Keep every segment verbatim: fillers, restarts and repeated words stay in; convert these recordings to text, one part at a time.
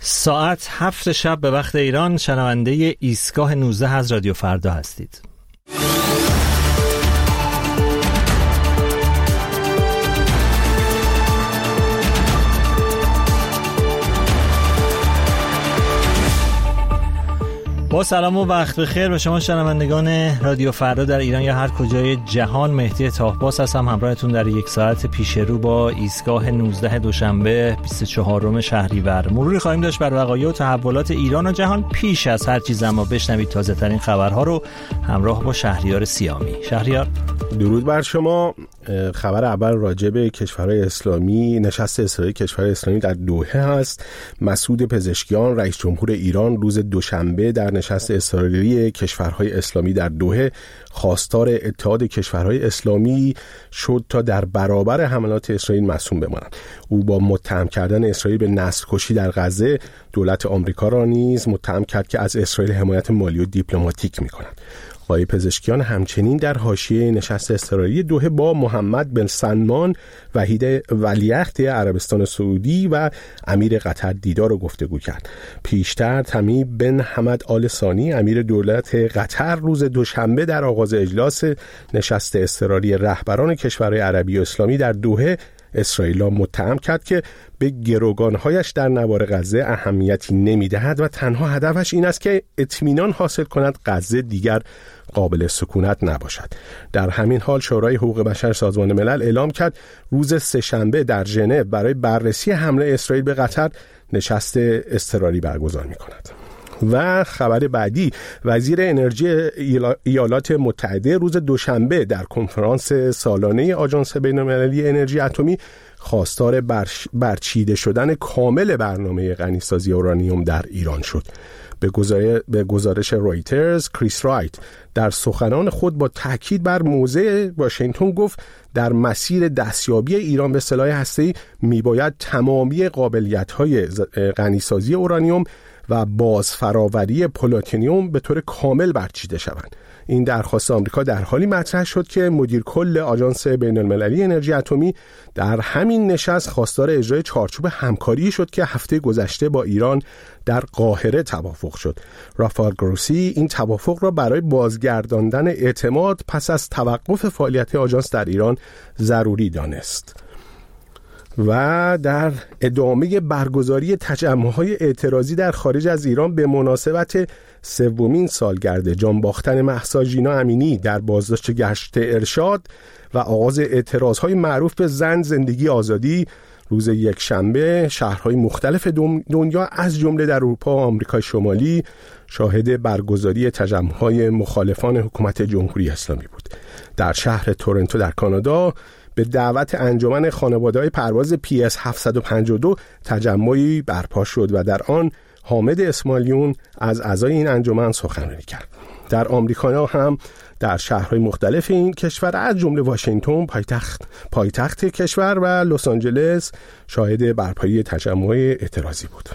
ساعت هفت شب به وقت ایران شنونده ایستگاه نوزده از رادیو فردا هستید. با سلام و وقت بخیر به شما شنوندگان رادیو فردا در ایران یا هر کجای جهان. مهدی طاهباس هستم همراهتون در یک ساعت پیش رو با ایستگاه نوزده دوشنبه بیست و چهارم شهریور. مروری خواهیم داشت بر وقایع و تحولات ایران و جهان. پیش از هر چیز اما بشنوید تازه ترین خبرها رو همراه با شهریار سیامی. شهریار، درود بر شما. خبر اول راجع به کشورهای اسلامی، نشست اسرائیل کشورهای اسلامی در دوحه هست. مسعود پزشکیان رئیس جمهور ایران روز دوشنبه در نشست اسرائیلی کشورهای اسلامی در دوحه خواستار اتحاد کشورهای اسلامی شد تا در برابر حملات اسرائیل مصون بمانند. او با متهم کردن اسرائیل به نسل کشی در غزه دولت آمریکا را نیز متهم کرد که از اسرائیل حمایت مالی و دیپلماتیک می‌کند. آقای پزشکیان همچنین در حاشیه نشست اسرائیلی دوحه با محمد بن سلمان وحید ولیعهد عربستان سعودی و امیر قطر دیدار و گفتگو کرد. پیشتر تمیم بن حمد آل ثانی امیر دولت قطر روز دوشنبه در آغاز اجلاس نشست اضطراری رهبران کشورهای عربی و اسلامی در دوحه اسرائیل را متهم کرد که به گروگانهایش در نوار غزه اهمیتی نمی‌دهد و تنها هدفش این است که اطمینان حاصل کند غزه دیگر قابل سکونت نباشد. در همین حال شورای حقوق بشر سازمان ملل اعلام کرد روز سه‌شنبه در ژنو برای بررسی حمله اسرائیل به قطر نشست اضطراری برگزار می‌کند. و خبر بعدی، وزیر انرژی ایالات متحده روز دوشنبه در کنفرانس سالانه آژانس بین‌المللی انرژی اتمی خواستار برچیده شدن کامل برنامه غنیسازی اورانیوم در ایران شد. به گزارش رویترز، کریس رایت در سخنان خود با تاکید بر موضع واشنگتن گفت در مسیر دستیابی ایران به سلاح هسته‌ای میباید تمامی قابلیت‌های غنیسازی اورانیوم و بازفراوری پلاتینیوم به طور کامل برچیده شوند. این درخواست آمریکا در حالی مطرح شد که مدیر کل آژانس بین‌المللی انرژی اتمی در همین نشست خواستار اجرای چارچوب همکاری شد که هفته گذشته با ایران در قاهره توافق شد. رافائل گروسی این توافق را برای بازگرداندن اعتماد پس از توقف فعالیت آژانس در ایران ضروری دانست. و در ادامه برگزاری تجمع‌های اعتراضی در خارج از ایران به مناسبت سومین سالگرد جان باختن مهسا ژینا امینی در بازداشت گشت ارشاد و آغاز اعتراضهای معروف به زن زندگی آزادی روز یکشنبه شهرهای مختلف دنیا از جمله در اروپا و آمریکای شمالی شاهد برگزاری تجمع‌های مخالفان حکومت جمهوری اسلامی بود. در شهر تورنتو در کانادا به دعوت انجمن خانواده‌های پرواز پی اس هفتصد و پنجاه و دو تجمعی برپا شد و در آن حامد اسماعیلیون از اعضای این انجمن سخنرانی کرد. در آمریکا هم در شهرهای مختلف این کشور از جمله واشنگتن پایتخت پایتخت کشور و لس آنجلس شاهد برپایی تجمع‌های اعتراضی بود.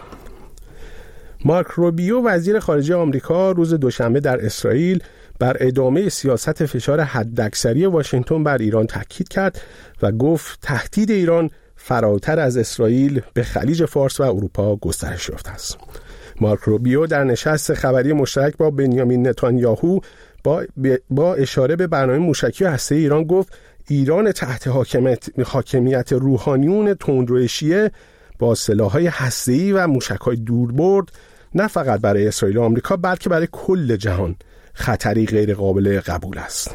مارک روبیو وزیر خارجه آمریکا روز دوشنبه در اسرائیل بر ادامه سیاست فشار حداکثری واشنگتن بر ایران تاکید کرد و گفت تهدید ایران فراتر از اسرائیل به خلیج فارس و اروپا گسترش یافته است. مارک روبیو در نشست خبری مشترک با بنیامین نتانیاهو با, با اشاره به برنامه موشکی و هسته‌ای ایران گفت ایران تحت حاکمیت, حاکمیت روحانیون تندرو شیعه با سلاح‌های هسته‌ای و موشک‌های دوربرد نه فقط برای اسرائیل و آمریکا بلکه برای کل جهان خطری غیر قابل قبول است.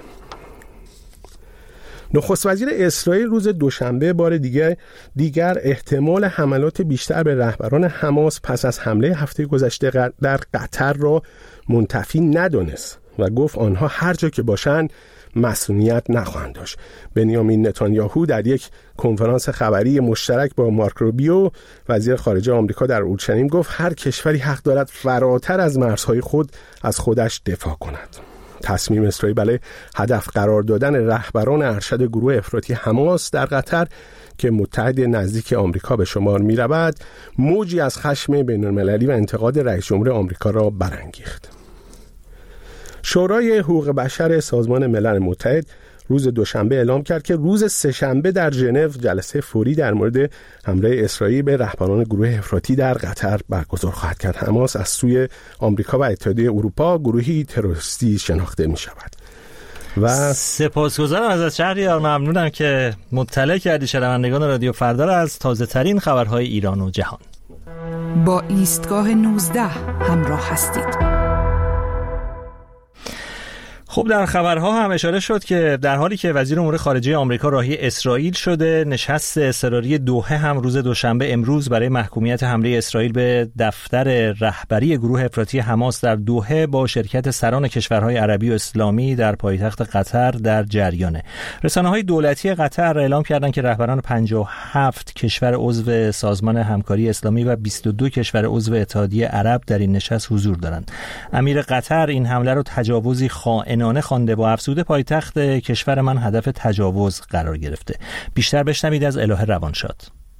نخست وزیر اسرائیل روز دوشنبه بار دیگر دیگر احتمال حملات بیشتر به رهبران حماس پس از حمله هفته گذشته در قطر را منتفی ندانست و گفت آنها هر جا که باشند مسئولیت نخواهند داشت. بنیامین نتانیاهو در یک کنفرانس خبری مشترک با مارک روبیو وزیر خارجه آمریکا در اورشلیم گفت هر کشوری حق دارد فراتر از مرزهای خود از خودش دفاع کند. تصمیم اسرائیل برای هدف قرار دادن رهبران ارشد گروه افراطی حماس در قطر که متحد نزدیک آمریکا به شمار می رود موجی از خشم بین‌المللی و انتقاد رئیس جمهور آمریکا را برانگیخت. شورای حقوق بشر سازمان ملل متحد روز دوشنبه اعلام کرد که روز سه‌شنبه در ژنو جلسه فوری در مورد حمله اسرائیل به رهبران گروه افراطی در قطر برگزار خواهد کرد. حماس از سوی آمریکا و اتحادیه اروپا گروهی تروریستی شناخته می شود. و سپاسگزارم ازت شهریار، ممنونم که مطلع کردی شنوندگان رادیو فردا را از تازه ترین خبرهای ایران و جهان. با ایستگاه نوزده همراه هستید. خب در خبرها هم اشاره شد که در حالی که وزیر امور خارجه آمریکا راهی اسرائیل شده، نشست اضطراری دوحه هم روز دوشنبه امروز برای محکومیت حمله اسرائیل به دفتر رهبری گروه افراطی حماس در دوحه با شرکت سران کشورهای عربی و اسلامی در پایتخت قطر در جریانه. رسانه‌های دولتی قطر اعلام کردند که رهبران پنجاه و هفت کشور عضو سازمان همکاری اسلامی و بیست و دو کشور عضو اتحادیه عرب در این نشست حضور دارند. امیر قطر این حمله را تجاوزی خائن خوانده، با افزوده پایتخت کشور من هدف تجاوز قرار گرفته. بیشتر بشنوید از الهه روانشاد.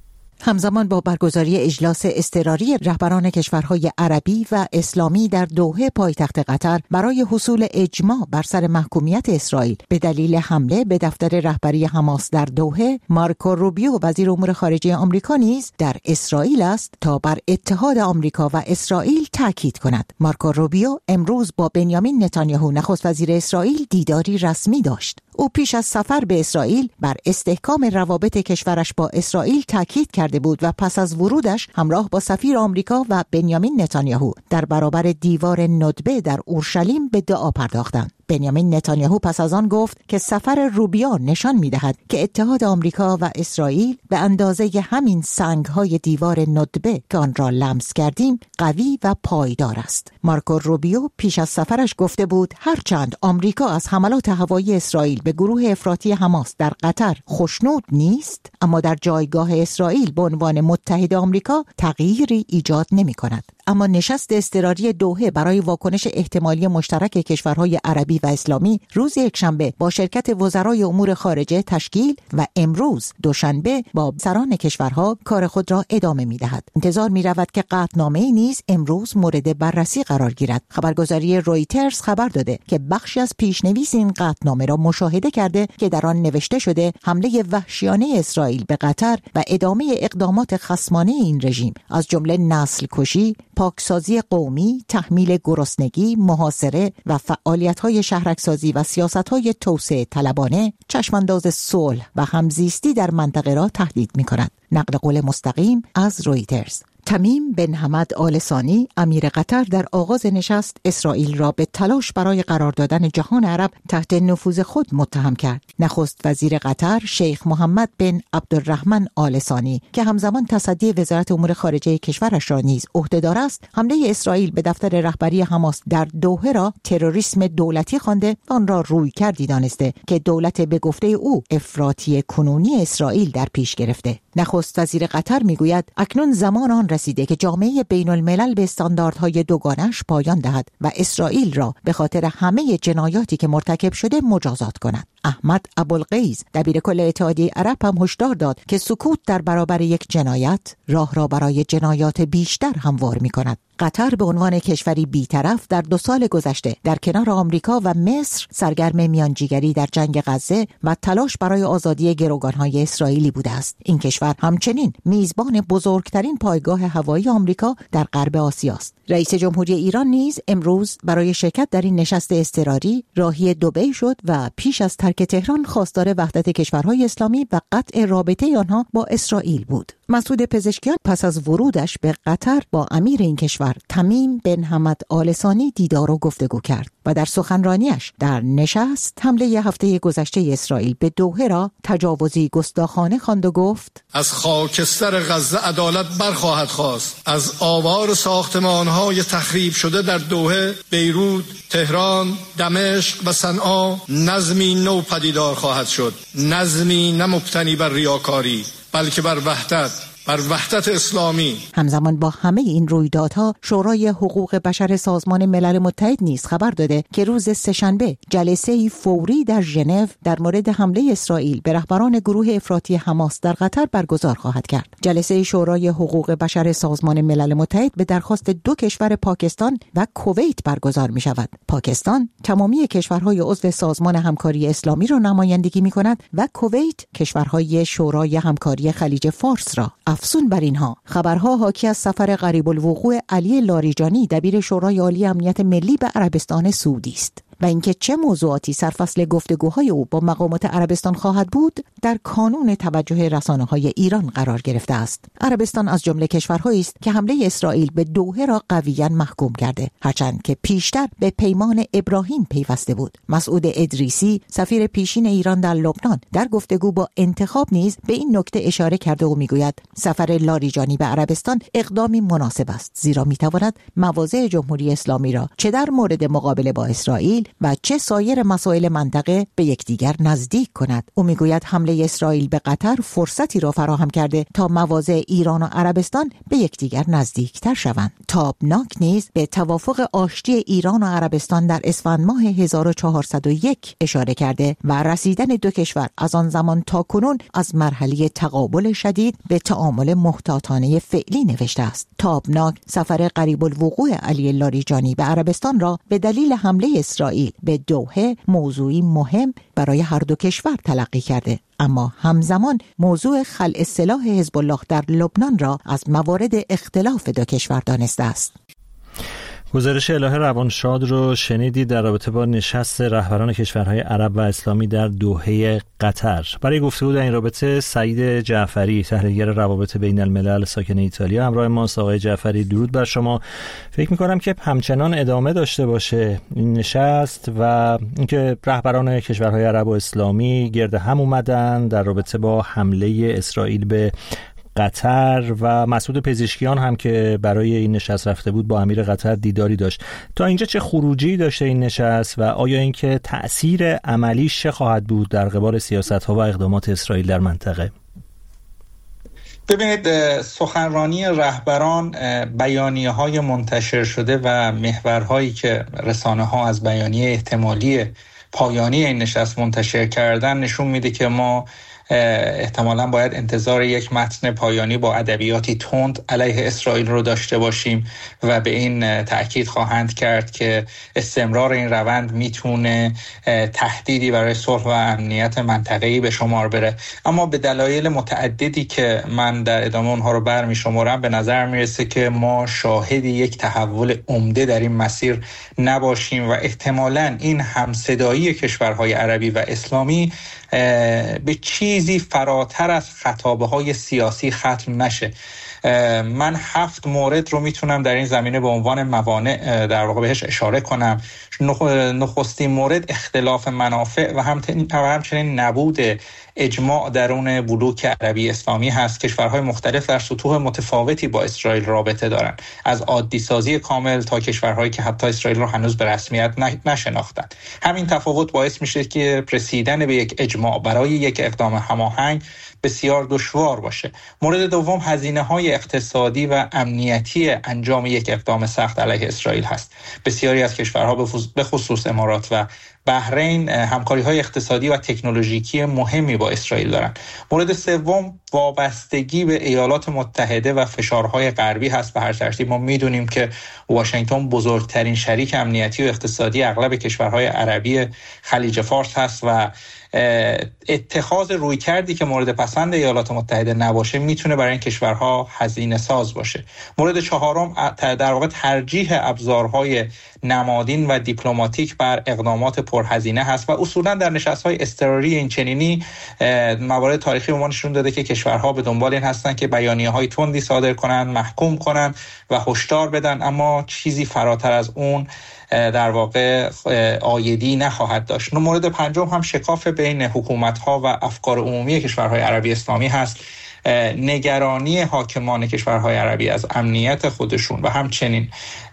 همزمان با برگزاری اجلاس اضطراری رهبران کشورهای عربی و اسلامی در دوحه پایتخت قطر برای حصول اجماع بر سر محکومیت اسرائیل به دلیل حمله به دفتر رهبری حماس در دوحه، مارکو روبیو وزیر امور خارجه آمریکا نیز در اسرائیل است تا بر اتحاد آمریکا و اسرائیل تاکید کند. مارکو روبیو امروز با بنیامین نتانیاهو نخست وزیر اسرائیل دیداری رسمی داشت. او پیش از سفر به اسرائیل بر استحکام روابط کشورش با اسرائیل تاکید کرده بود و پس از ورودش همراه با سفیر آمریکا و بنیامین نتانیاهو در برابر دیوار ندبه در اورشلیم به دعا پرداختند. بنیامین نتانیاهو پس از آن گفت که سفر روبیو نشان می‌دهد که اتحاد آمریکا و اسرائیل به اندازه همین سنگ‌های دیوار ندبه که آن را لمس کردیم قوی و پایدار است. مارکو روبیو پیش از سفرش گفته بود هرچند آمریکا از حملات هوایی اسرائیل به گروه افراطی حماس در قطر خوشنود نیست، اما در جایگاه اسرائیل به عنوان متحد آمریکا تغییری ایجاد نمی‌کند. اما نشست اضطراری دوحه برای واکنش احتمالی مشترک کشورهای عربی و اسلامی روز یکشنبه با شرکت وزرای امور خارجه تشکیل و امروز دوشنبه با سران کشورها کار خود را ادامه می‌دهد. انتظار می‌رود که قطعنامه‌ای نیز امروز مورد بررسی قرار گیرد. خبرگزاری رویترز خبر داده که بخشی از پیشنویس این قطعنامه را مشاهده کرده که در آن نوشته شده حمله وحشیانه اسرائیل به قطر و ادامه اقدامات خصمانه این رژیم از جمله نسل کشی، پاکسازی قومی، تحمیل گرسنگی، محاصره و فعالیت‌های شهرکسازی و سیاست‌های توسعه طلبانه چشمانداز صلح و همزیستی در منطقه را تهدید می‌کند. نقل قول مستقیم از رویترز. تمیم بن حمد آل ثانی امیر قطر در آغاز نشست اسرائیل را به تلاش برای قرار دادن جهان عرب تحت نفوذ خود متهم کرد. نخست وزیر قطر شیخ محمد بن عبدالرحمن آل ثانی که همزمان تصدی وزارت امور خارجه کشورش را نیز عهده‌دار است، حمله اسرائیل به دفتر رهبری حماس در دوحه را تروریسم دولتی خوانده و آن را رویکردی دانسته که دولت به گفته او افراطی کنونی اسرائیل در پیش گرفته. نخست وزیر قطر میگوید اکنون زمان آن رسیده که جامعه بین الملل به استانداردهای دوگانش پایان دهد و اسرائیل را به خاطر همه جنایاتی که مرتکب شده مجازات کند. احمد ابوالقیز دبیر کل اتحادیه عرب هم هشدار داد که سکوت در برابر یک جنایت راه را برای جنایات بیشتر هموار می‌کند. قطر به عنوان کشوری بی‌طرف در دو سال گذشته در کنار آمریکا و مصر سرگرم میانجیگری در جنگ غزه و تلاش برای آزادی گروگان‌های اسرائیلی بوده است. این کشور همچنین میزبان بزرگترین پایگاه هوایی آمریکا در غرب آسیا است. رئیس جمهوری ایران نیز امروز برای شرکت در این نشست اضطراری راهی دبی شد و پیش از ترک تهران خواستار وحدت کشورهای اسلامی و قطع رابطه آنها با اسرائیل بود. مسعود پزشکیان پس از ورودش به قطر با امیر این کشور تمیم بن حمد آل ثانی دیدار و گفتگو کرد و در سخنرانیش در نشست حمله ی هفته گذشته اسرائیل به دوحه را تجاوزی گستاخانه خواند و گفت از خاکستر غزه عدالت برخواهد خواست. از آوار ساختمان‌های تخریب شده در دوحه، بیروت، تهران، دمشق و صنعا نظمی نو پدیدار خواهد شد. نظمی نه مبتنی بر ریاکاری بلکه بر وحدت، بر وحدت اسلامی. همزمان با همه این رویدادها شورای حقوق بشر سازمان ملل متحد نیز خبر داده که روز سه‌شنبه جلسه‌ای فوری در ژنو در مورد حمله اسرائیل به رهبران گروه افراطی حماس در قطر برگزار خواهد کرد. جلسه شورای حقوق بشر سازمان ملل متحد به درخواست دو کشور پاکستان و کویت برگزار می شود. پاکستان تمامی کشورهای عضو سازمان همکاری اسلامی را نمایندگی می کند و کویت کشورهای شورای همکاری خلیج فارس را. افزون بر اینها خبرها حاکی از سفر قریب الوقوع علی لاریجانی دبیر شورای عالی امنیت ملی به عربستان سعودی است و اینکه چه موضوعاتی سرفصل گفتگوهای او با مقامات عربستان خواهد بود در کانون توجه رسانه‌های ایران قرار گرفته است. عربستان از جمله کشورهایی است که حمله اسرائیل به دوحه را قویاً محکوم کرده، هرچند که پیشتر به پیمان ابراهیم پیوسته بود. مسعود ادریسی سفیر پیشین ایران در لبنان در گفتگو با انتخاب نیز به این نکته اشاره کرده و میگوید سفر لاریجانی به عربستان اقدامی مناسب است، زیرا میتواند مواضع جمهوری اسلامی را چه در مورد مقابله با اسرائیل و چه سایر مسائل منطقه به یکدیگر نزدیک کند. او میگوید حمله اسرائیل به قطر فرصتی را فراهم کرده تا مواضع ایران و عربستان به یکدیگر نزدیکتر شوند. تابناک نیز به توافق آشتی ایران و عربستان در اسفند ماه هزار و چهارصد و یک اشاره کرده و رسیدن دو کشور از آن زمان تا کنون از مرحله تقابل شدید به تعامل محتاطانه فعلی نوشته است. تابناک سفر قریب الوقوع علی لاریجانی به عربستان را به دلیل حمله اسرائیل به دوحه موضوعی مهم برای هر دو کشور تلقی کرده، اما همزمان موضوع خلع سلاح حزب الله در لبنان را از موارد اختلاف دو کشور دانسته است. گزارش الهه روانشاد رو شنیدید در رابطه با نشست رهبران کشورهای عرب و اسلامی در دوحه قطر. برای گفتگو در این رابطه سعید جعفری تحلیلگر روابط بین الملل ساکن ایتالیا همراه ماست. آقای جعفری درود بر شما. فکر می‌کنم که همچنان ادامه داشته باشه این نشست و اینکه رهبران کشورهای عرب و اسلامی گرد هم اومدن در رابطه با حمله اسرائیل به قطر و مسعود پزشکیان هم که برای این نشست رفته بود با امیر قطر دیداری داشت. تا اینجا چه خروجی داشته این نشست و آیا اینکه تأثیر عملیش چه خواهد بود در قبال سیاست‌ها و اقدامات اسرائیل در منطقه؟ ببینید، سخنرانی رهبران، بیانیه‌های منتشر شده و محورهایی که رسانه‌ها از بیانیه احتمالی پایانی این نشست منتشر کردن نشون میده که ما احتمالاً باید انتظار یک متن پایانی با ادبیاتی تند علیه اسرائیل رو داشته باشیم و به این تأکید خواهند کرد که استمرار این روند میتونه تهدیدی برای صلح و امنیت منطقه‌ای به شمار بره. اما به دلایل متعددی که من در ادامه اونها رو برمی شمارم به نظر میرسه که ما شاهد یک تحول عمده در این مسیر نباشیم و احتمالاً این همصدایی کشورهای عربی و اسلامی به چیزی فراتر از خطابه‌های سیاسی ختم نشه. من هفت مورد رو میتونم در این زمینه به عنوان موانع در واقع بهش اشاره کنم. نخستین مورد اختلاف منافع و همچنین نبود اجماع درون بلوک عربی اسلامی هست. کشورهای مختلف در سطوح متفاوتی با اسرائیل رابطه دارند، از عادی سازی کامل تا کشورهایی که حتی اسرائیل رو هنوز به رسمیت نشناختند. همین تفاوت باعث میشه که رسیدن به یک اجماع برای یک اقدام هماهنگ بسیار دشوار باشه. مورد دوم هزینه‌های اقتصادی و امنیتی انجام یک اقدام سخت علیه اسرائیل هست. بسیاری از کشورها به خصوص امارات و بحرین همکاری‌های اقتصادی و تکنولوژیکی مهمی با اسرائیل دارند. مورد سوم وابستگی به ایالات متحده و فشارهای غربی هست. به هر ترتیب ما می‌دونیم که واشنگتن بزرگترین شریک امنیتی و اقتصادی اغلب کشورهای عربی خلیج فارس هست و اتخاذ رویکردی که مورد پسند ایالات متحده نباشه میتونه برای این کشورها هزینه ساز باشه. مورد چهارم در واقع ترجیح ابزارهای نمادین و دیپلماتیک بر اقدامات پرهزینه هست و اصولا در نشست‌های اضطراری این چنینی موارد تاریخی به ما نشون داده که کشورها به دنبال این هستن که بیانیه‌های تندی صادر کنن، محکوم کنن و هشدار بدن، اما چیزی فراتر از اون در واقع عایدی نخواهد داشت. مورد پنجم هم شکاف بین حکومت‌ها و افکار عمومی کشورهای عربی اسلامی هست. نگرانی حاکمان کشورهای عربی از امنیت خودشون و همچنین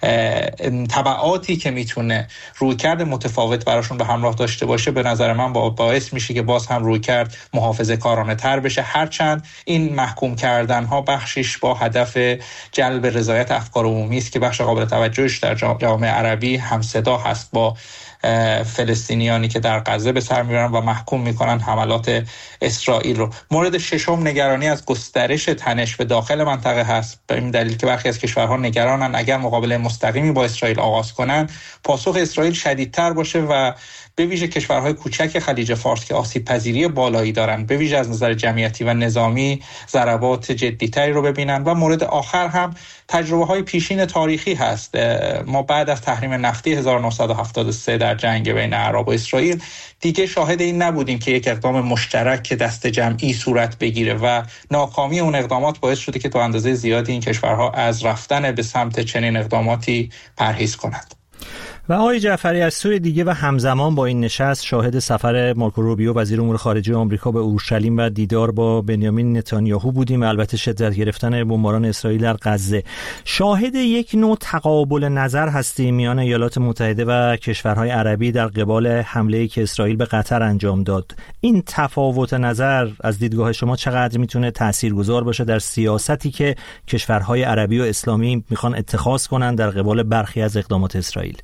تبعاتی که میتونه رویکرد متفاوت براشون به همراه داشته باشه به نظر من باعث میشه که باز هم رویکرد محافظه‌کارانه تر بشه، هرچند این محکوم کردن ها بخشش با هدف جلب رضایت افکار عمومی است که بخش قابل توجهش در جامعه عربی همصدا هست با فلسطینیانی که در غزه به سر میبرن و محکوم میکنن حملات اسرائیل رو. مورد ششم نگرانی از گسترش تنش به داخل منطقه هست، به این دلیل که برخی از کشورها نگرانن اگر مقابله مستقیمی با اسرائیل آغاز کنن پاسخ اسرائیل شدیدتر باشه و به ویژه کشورهای کوچک خلیج فارس که آسیب پذیری بالایی دارن به ویژه از نظر جمعیتی و نظامی ضربات جدی‌تری رو ببینن. و مورد آخر هم تجربه های پیشین تاریخی هست. ما بعد از تحریم نفتی هزار و نهصد و هفتاد و سه در جنگ بین عرب و اسرائیل دیگه شاهد این نبودیم که یک اقدام مشترک که دست جمعی صورت بگیره و ناکامی اون اقدامات باعث شده که تا اندازه زیادی این کشورها از رفتن به سمت چنین اقداماتی پرهیز کنند. و آقای جعفری از سوی دیگه و همزمان با این نشست شاهد سفر مارکو روبیو وزیر امور خارجه آمریکا به اورشلیم و دیدار با بنیامین نتانیاهو بودیم، البته شدت گرفتن بمباران اسرائیل در غزه. شاهد یک نوع تقابل نظر هستیم میان ایالات متحده و کشورهای عربی در قبال حمله‌ای که اسرائیل به قطر انجام داد. این تفاوت نظر از دیدگاه شما چقدر میتونه تاثیرگذار باشه در سیاستی که کشورهای عربی و اسلامی میخوان اتخاذ کنن در قبال برخی از اقدامات اسرائیل؟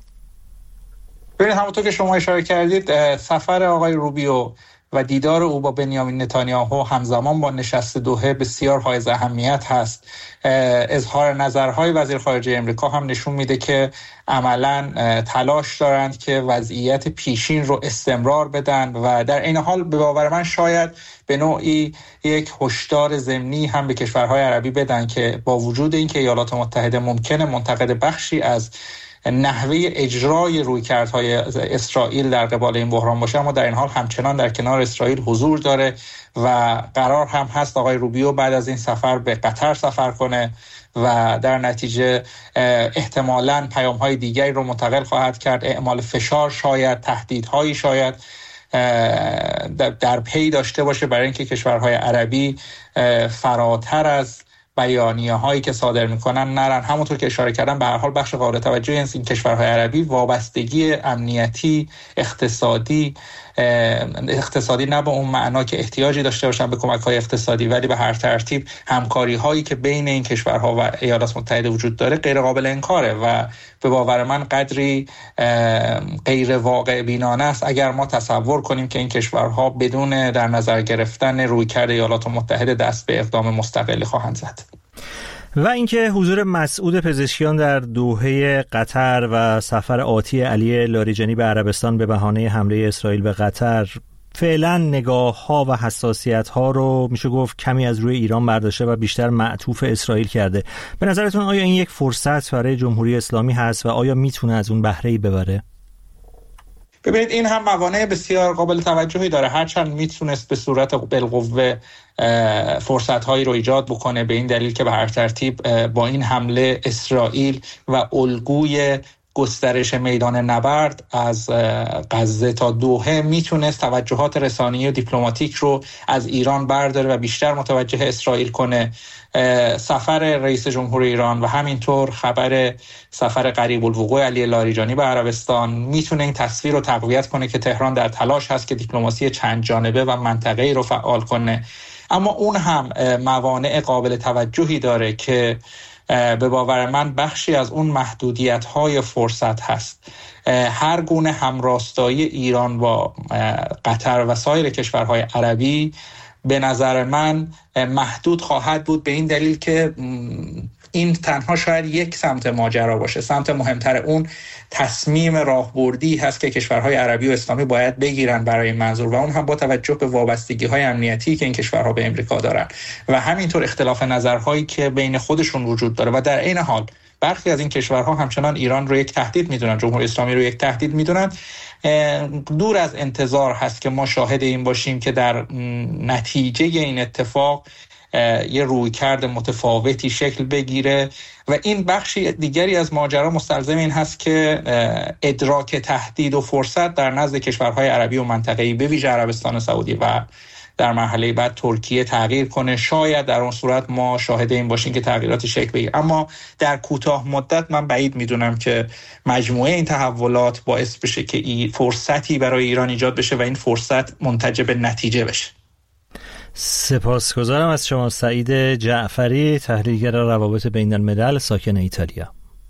ببینید همونطور که شما اشاره کردید سفر آقای روبیو و دیدار او با بنیامین نتانیاهو همزمان با نشست دوحه بسیار حائز اهمیت هست. اظهار نظرهای وزیر خارجه امریکا هم نشون میده که عملاً تلاش دارند که وضعیت پیشین رو استمرار بدن و در این حال به باور من شاید به نوعی یک هشدار ضمنی هم به کشورهای عربی بدن که با وجود اینکه ایالات متحده ممکنه منتقد بخشی از نحوه اجرای رویکردهای اسرائیل در قبال این بحران باشه، اما در این حال همچنان در کنار اسرائیل حضور داره و قرار هم هست آقای روبیو بعد از این سفر به قطر سفر کنه و در نتیجه احتمالاً پیام‌های دیگری رو منتقل خواهد کرد، اعمال فشار شاید، تهدیدهایی شاید در پی داشته باشه برای اینکه کشورهای عربی فراتر از بیانیه هایی که صادر میکنن نرن. همونطور که اشاره کردم به هر حال بخش قابل توجهی از این کشورهای عربی وابستگی امنیتی، اقتصادی اقتصادی نه به اون معنا که احتیاجی داشته باشن به کمک های اقتصادی، ولی به هر ترتیب همکاری هایی که بین این کشورها و ایالات متحده وجود داره غیر قابل انکاره و به باور من قدری غیر واقع بینانه است اگر ما تصور کنیم که این کشورها بدون در نظر گرفتن رویکرد ایالات متحده دست به اقدام مستقلی خواهند زد. و اینکه حضور مسعود پزشکیان در دوحه قطر و سفر آتی علی لاریجانی به عربستان به بهانه حمله اسرائیل به قطر فعلا نگاه‌ها و حساسیت‌ها رو میشه گفت کمی از روی ایران برداشته و بیشتر معطوف اسرائیل کرده. به نظرتون آیا این یک فرصت برای جمهوری اسلامی هست و آیا میتونه از اون بهره‌ای ببره؟ ببینید این هم موانع بسیار قابل توجهی داره، هرچند میتونست به صورت بالقوه فرصت‌هایی رو ایجاد بکنه به این دلیل که به هر ترتیب با این حمله اسرائیل و الگوی گسترش میدان نبرد از غزه تا دوحه میتونست توجهات رسانه‌ای و دیپلماتیک رو از ایران برداره و بیشتر متوجه اسرائیل کنه. سفر رئیس جمهور ایران و همینطور خبر سفر قریب الوقوع علی لاریجانی به عربستان میتونه این تصویر رو تقویت کنه که تهران در تلاش هست که دیپلماسی چند جانبه و منطقه‌ای رو فعال کنه، اما اون هم موانع قابل توجهی داره که به باور من بخشی از اون محدودیت‌های فرصت هست. هر گونه همراستایی ایران با قطر و سایر کشورهای عربی به نظر من محدود خواهد بود به این دلیل که این تنها شاید یک سمت ماجرا باشه. سمت مهمتر اون تصمیم راهبردی هست که کشورهای عربی و اسلامی باید بگیرن برای این منظور و اون هم با توجه به وابستگی‌های امنیتی که این کشورها به امریکا دارن و همینطور اختلاف نظرهایی که بین خودشون وجود داره و در عین حال برخی از این کشورها همچنان ایران رو یک تهدید میدونن، جمهوری اسلامی رو یک تهدید میدونن. دور از انتظار هست که ما شاهد این باشیم که در نتیجه این اتفاق یه رویکرد متفاوتی شکل بگیره و این بخشی دیگری از ماجرا مستلزم این هست که ادراک تهدید و فرصت در نزد کشورهای عربی و منطقه‌ای به ویژه عربستان سعودی و در مرحله بعد ترکیه تغییر کنه. شاید در اون صورت ما شاهد این باشیم که تغییراتی شکل بگیره، اما در کوتاه مدت من بعید میدونم که مجموعه این تحولات باعث بشه که این فرصتی برای ایران ایجاد بشه و این فرصت منتج به نتیجه بشه. سپاسگزارم از شما سعید جعفری، تحلیلگر روابط بین الملل ساکن ایتالیا.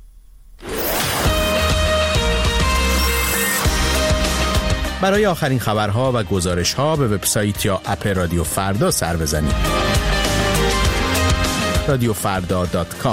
برای آخرین خبرها و گزارش‌ها به وبسایت یا اپ رادیو فردا سر بزنید. رادیو فردا دات کام.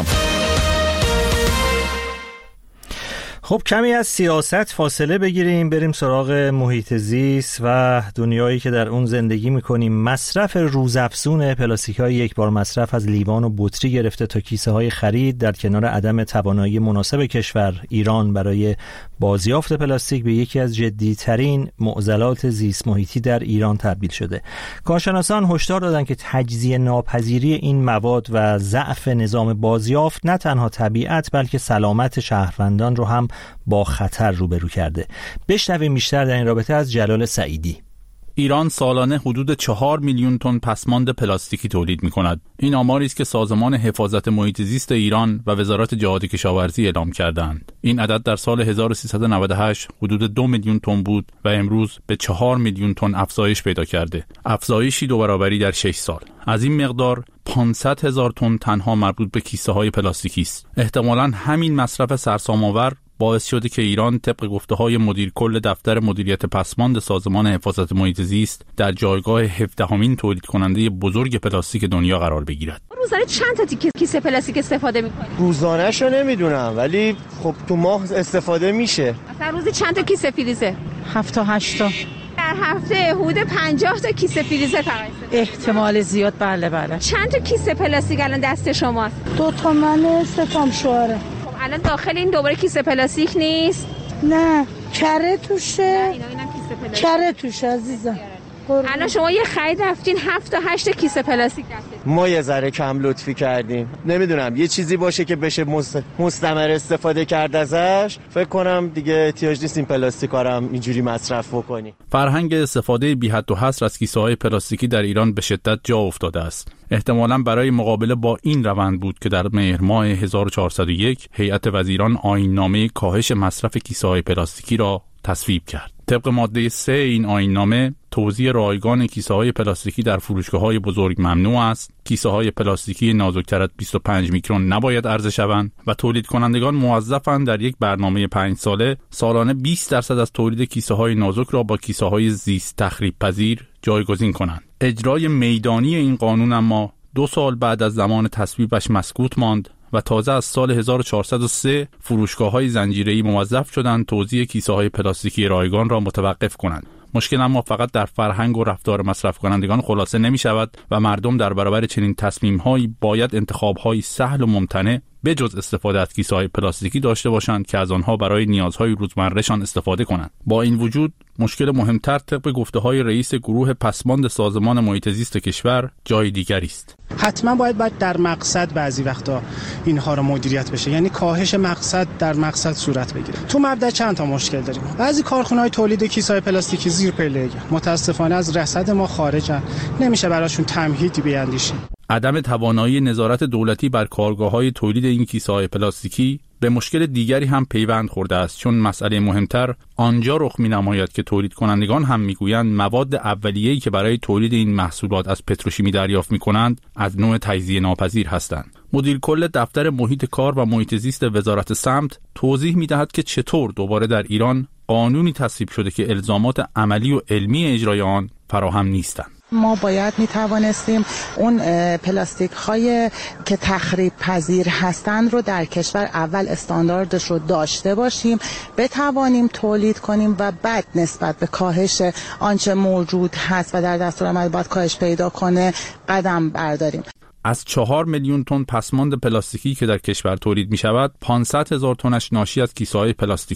خب کمی از سیاست فاصله بگیریم، بریم سراغ محیط زیست و دنیایی که در اون زندگی میکنیم. مصرف روزافزون پلاستیک‌های یک بار مصرف از لیوان و بطری گرفته تا کیسه های خرید در کنار عدم توانایی مناسب کشور ایران برای بازیافت پلاستیک به یکی از جدی‌ترین معضلات زیست محیطی در ایران تبدیل شده. کارشناسان هشدار دادند که تجزیه ناپذیری این مواد و ضعف نظام بازیافت نه تنها طبیعت بلکه سلامت شهروندان رو هم با خطر روبرو کرده. بشنویم بیشتر در این رابطه از جلال سعیدی. ایران سالانه حدود چهار میلیون تن پسماند پلاستیکی تولید می‌کند. این آماری است که سازمان حفاظت محیط زیست ایران و وزارت جهاد کشاورزی اعلام کردند. این عدد در سال هزار و سیصد و نود و هشت حدود دو میلیون تن بود و امروز به چهار میلیون تن افزایش پیدا کرده. افزایشی دو برابری در شش سال. از این مقدار پانصد هزار تن تنها مربوط به کیسه‌های پلاستیکی است. احتمالاً همین مصرف سرسام‌آور باعث شده که ایران طبق گفته‌های مدیر کل دفتر مدیریت پسماند سازمان حفاظت محیط زیست در جایگاه هفدهمین تولید کننده بزرگ پلاستیک دنیا قرار بگیرد. روزانه چند تا کیسه پلاستیک استفاده می‌کنید؟ روزانه‌شو نمیدونم ولی خب تو ماه استفاده میشه. مثلا روزی چند تا کیسه فریزر؟ هفت تا هشت تا. در هفته حدود پنجاه تا کیسه فریزر فقط. احتمال زیاد بله بله. چند تا کیسه پلاستیک الان دست شماست؟ دو تا من، سه تام شوهره. الان داخل این دوباره کیسه پلاستیک نیست؟ نه کره توشه. نه اینا اینم کیسه پلاستیک. کره توشه عزیزم. الان شما یه خرید رفتین هفت تا هشت کیسه پلاستیک رفتید. ما یه ذره کم لطفی کردیم. نمیدونم یه چیزی باشه که بشه مستمر استفاده کرد ازش. فکر کنم دیگه احتیاج نیست این پلاستیکا رو هم اینجوری مصرف بکنی. فرهنگ استفاده بی حد و حصر از کیسه‌های پلاستیکی در ایران به شدت جا افتاده است. احتمالاً برای مقابله با این روند بود که در مهر ماه هزار و چهارصد و یک هیئت وزیران آیین‌نامه کاهش مصرف کیسه‌های پلاستیکی را تصویب کرد. طبق ماده سه این آیین‌نامه توزیع رایگان کیسه‌های پلاستیکی در فروشگاه‌های بزرگ ممنوع است. کیسه‌های پلاستیکی نازکتر از بیست و پنج میکرون نباید عرضه شوند و تولید کنندگان موظفند در یک برنامه پنج ساله سالانه بیست درصد از تولید کیسه‌های نازک را با کیسه‌های زیست تخریب پذیر جایگزین کنند. اجرای میدانی این قانون اما دو سال بعد از زمان تصویبش مسکوت ماند و تازه از سال هزار و چهارصد و سه فروشگاه‌های زنجیره‌ای موظف شدند توزیع کیسه‌های پلاستیکی رایگان را متوقف کنند. مشکل اما فقط در فرهنگ و رفتار مصرف کنندگان خلاصه نمی شود و مردم در برابر چنین تصمیم‌هایی باید انتخاب‌های سهل و ممتنع به جز استفاده از کیسه‌های پلاستیکی داشته باشند که از آنها برای نیازهای روزمره‌شان استفاده کنند. با این وجود مشکل مهمتر طبق گفته‌های رئیس گروه پسماند سازمان محیط زیست کشور جای دیگری است. حتما باید باید در مقصد بعضی وقتا اینها رو مدیریت بشه، یعنی کاهش مقصد در مقصد صورت بگیره. تو مبدا چند تا مشکل داریم. بعضی کارخونه‌های تولید کیسه‌های پلاستیکی زیر پله متاسفانه از رصد ما خارجن، نمیشه براشون تمهیدی بیاندیشیم. عدم توانایی نظارت دولتی بر کارگاه‌های تولید این کیسه‌های پلاستیکی به مشکل دیگری هم پیوند خورده است، چون مسئله مهمتر آنجا رخ می‌نماید که تولید کنندگان هم می‌گویند مواد اولیه‌ای که برای تولید این محصولات از پتروشیمی دریافت می‌کنند از نوع تجزیه ناپذیر هستند. مدیر کل دفتر محیط کار و محیط زیست وزارت سمت توضیح می‌دهد که چطور دوباره در ایران قانونی تصویب شده که الزامات عملی و علمی اجرای آن فراهم نیستند. ما باید می توانستیم اون پلاستیک های که تخریب پذیر هستند رو در کشور اول استانداردش رو داشته باشیم، بتوانیم تولید کنیم و بعد نسبت به کاهش آنچه موجود هست و در دستورالعمل باید کاهش پیدا کنه قدم برداریم. از چهار میلیون تن پسماند پلاستیکی که در کشور تولید می شود، پانصد هزار تنش ناشی از کیسه‌های پلاستیکی است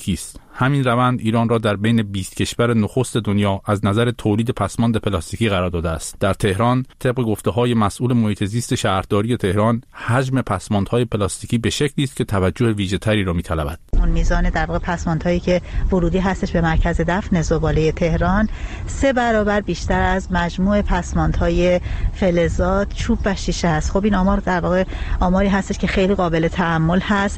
همین روند ایران را در بین بیست کشور نخست دنیا از نظر تولید پسماند پلاستیکی قرار داده است. در تهران طبق گفته‌های مسئول محیط زیست شهرداری تهران، حجم پسماندهای پلاستیکی به شکلی است که توجه ویژه‌تری را می‌طلبد. اون میزان در واقع پسماندهایی که ورودی هستش به مرکز دفن زباله تهران سه برابر بیشتر از مجموع پسماندهای فلزات، چوب و شیشه است. خب این آمار در واقع آماری هستش که خیلی قابل تأمل هست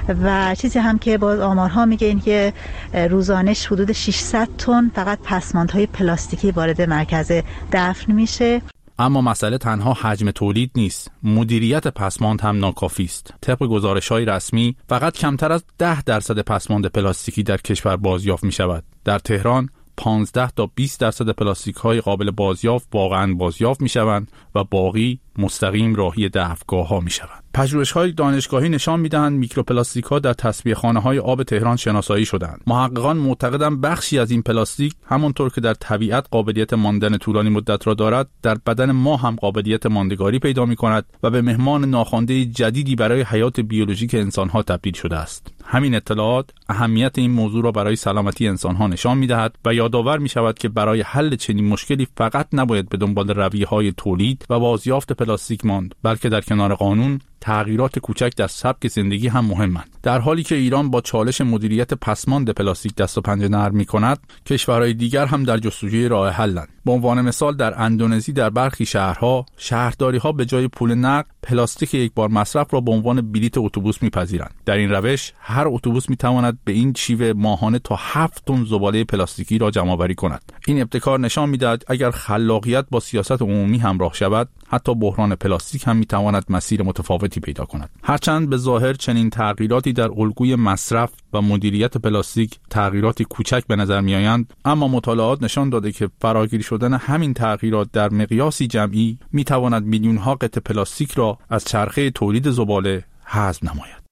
و چیزی هم که با آمارها میگه این که روزانش حدود ششصد تن فقط پسماندهای پلاستیکی وارد مرکز دفن میشه. اما مسئله تنها حجم تولید نیست، مدیریت پسماند هم ناکافی است. طبق گزارش‌های رسمی فقط کمتر از ده درصد پسماند پلاستیکی در کشور بازیافت می‌شود. در تهران پانزده تا بیست درصد پلاستیک‌های قابل بازیافت واقعاً بازیافت می‌شوند و باقی مستقیم راهی دفنگاه‌ها می‌شوند. پژوهش‌های دانشگاهی نشان می‌دهند میکروپلاستیک‌ها در تصفیه‌خانه‌های آب تهران شناسایی شدند. محققان معتقدند بخشی از این پلاستیک همانطور که در طبیعت قابلیت ماندن طولانی مدت را دارد، در بدن ما هم قابلیت ماندگاری پیدا می‌کند و به مهمان ناخوانده جدیدی برای حیات بیولوژیک انسان‌ها تبدیل شده است. همین اطلاعات اهمیت این موضوع را برای سلامتی انسان‌ها نشان می‌دهد و یادآور می‌شود که برای حل چنین مشکلی فقط نباید به دنبال رویه‌های تولید و بازیافت پلاستیک ماند، بلکه در کنار قانون تغییرات کوچک در سبک زندگی هم مهمند. در حالی که ایران با چالش مدیریت پسماند پلاستیک دست و پنجه نرم می‌کند، کشورهای دیگر هم در جستجوی راه حل‌اند. به عنوان مثال در اندونزی در برخی شهرها، شهرداری‌ها به جای پول نقد پلاستیک یک بار مصرف را به عنوان بلیت اتوبوس می‌پذیرند. در این روش هر اتوبوس می‌تواند به این شیوه ماهانه تا هفت تن زباله پلاستیکی را جمع‌آوری کند. این ابتکار نشان می‌دهد اگر خلاقیت با سیاست عمومی همراه شود، حتی بحران پلاستیک هم می‌تواند مسیر متفاوتی پیدا کند. هرچند به ظاهر چنین تغییراتی در الگوی مصرف و مدیریت پلاستیک تغییراتی کوچک به نظر می‌آیند، اما مطالعات نشان داده که فراگیر شدن همین تغییرات در مقیاسی جمعی می‌تواند میلیون‌ها قطعه پلاستیک را از چرخه تولید زباله حذف نماید.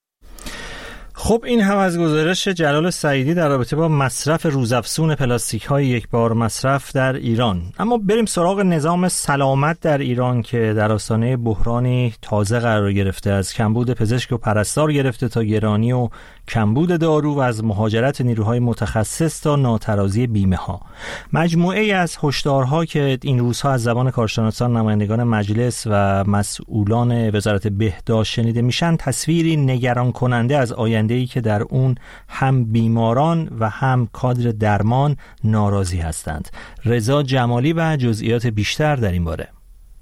خب این هم از گزارش جلال سعیدی در رابطه با مصرف روزافزون پلاستیک های یک بار مصرف در ایران. اما بریم سراغ نظام سلامت در ایران که در آستانه بحرانی تازه قرار گرفته، از کمبود پزشک و پرستار گرفته تا گرانی و کمبود دارو و از مهاجرت نیروهای متخصص تا ناترازی بیمه ها. مجموعه ای از هشدارها که این روزها از زبان کارشناسان، نمایندگان مجلس و مسئولان وزارت بهداشت شنیده میشن، تصویری نگران کننده از آینده‌ای که در اون هم بیماران و هم کادر درمان ناراضی هستند. رضا جمالی و جزئیات بیشتر در این باره.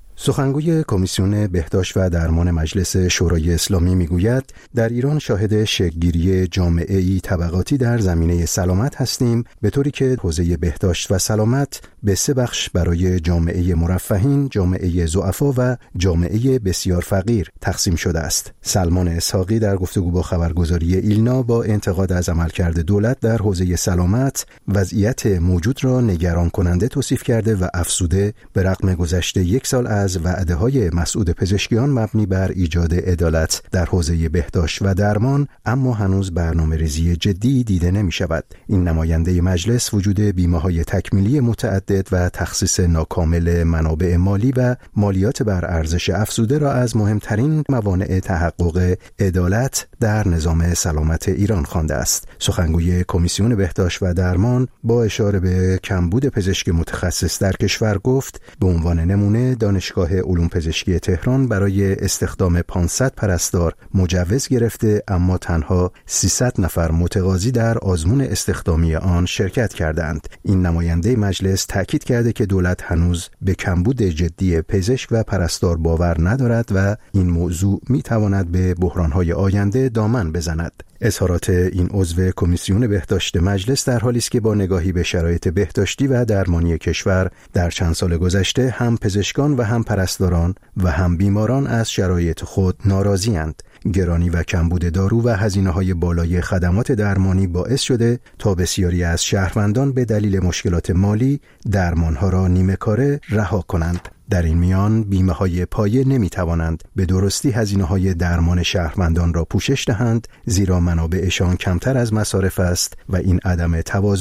سخنگوی کمیسیون بهداشت و درمان مجلس شورای اسلامی میگوید در ایران شاهد شکل‌گیری جامعه‌ای طبقاتی در زمینه سلامت هستیم، به طوری که حوزه بهداشت و سلامت به سه بخش برای جامعه مرفهین، جامعه ضعفا و جامعه بسیار فقیر تقسیم شده است. سلمان اسحاقی در گفتگو با خبرگزاری ایلنا با انتقاد از عملکرد دولت در حوزه سلامت وضعیت موجود را نگران کننده توصیف کرده و افزوده به رغم گذشته یک سال از وعده‌های مسعود پزشکیان مبنی بر ایجاد عدالت در حوزه بهداشت و درمان، اما هنوز برنامه‌ریزی جدی دیده نمی‌شود. این نماینده مجلس وجود بیمه‌های تکمیلی متعدد و تخصیص ناکامل منابع مالی و مالیات بر ارزش افزوده را از مهمترین موانع تحقق عدالت در نظام سلامت ایران خوانده است. سخنگوی کمیسیون بهداشت و درمان با اشاره به کمبود پزشک متخصص در کشور گفت به عنوان نمونه دانشگاه علوم پزشکی تهران برای استخدام پانصد پرستار مجوز گرفته، اما تنها سیصد نفر متقاضی در آزمون استخدامی آن شرکت کردند. این نماینده مجلس تاکید کرده که دولت هنوز به کمبود جدی پزشک و پرستار باور ندارد و این موضوع میتواند به بحران‌های آینده دامن بزند. اظهارات این عضو کمیسیون بهداشت مجلس در حالی است که با نگاهی به شرایط بهداشتی و درمانی کشور در چند سال گذشته هم پزشکان و هم پرستاران و هم بیماران از شرایط خود ناراضی‌اند. گرانی و کمبود دارو و هزینه‌های بالای خدمات درمانی باعث شده تا بسیاری از شهروندان به دلیل مشکلات مالی درمانها را نیمه کاره رها کنند. در این میان بیمه‌های پایه نمی‌توانند به درستی هزینه‌های درمان شهروندان را پوشش دهند، زیرا منابعشان کمتر از مصارف است و این عدم توازن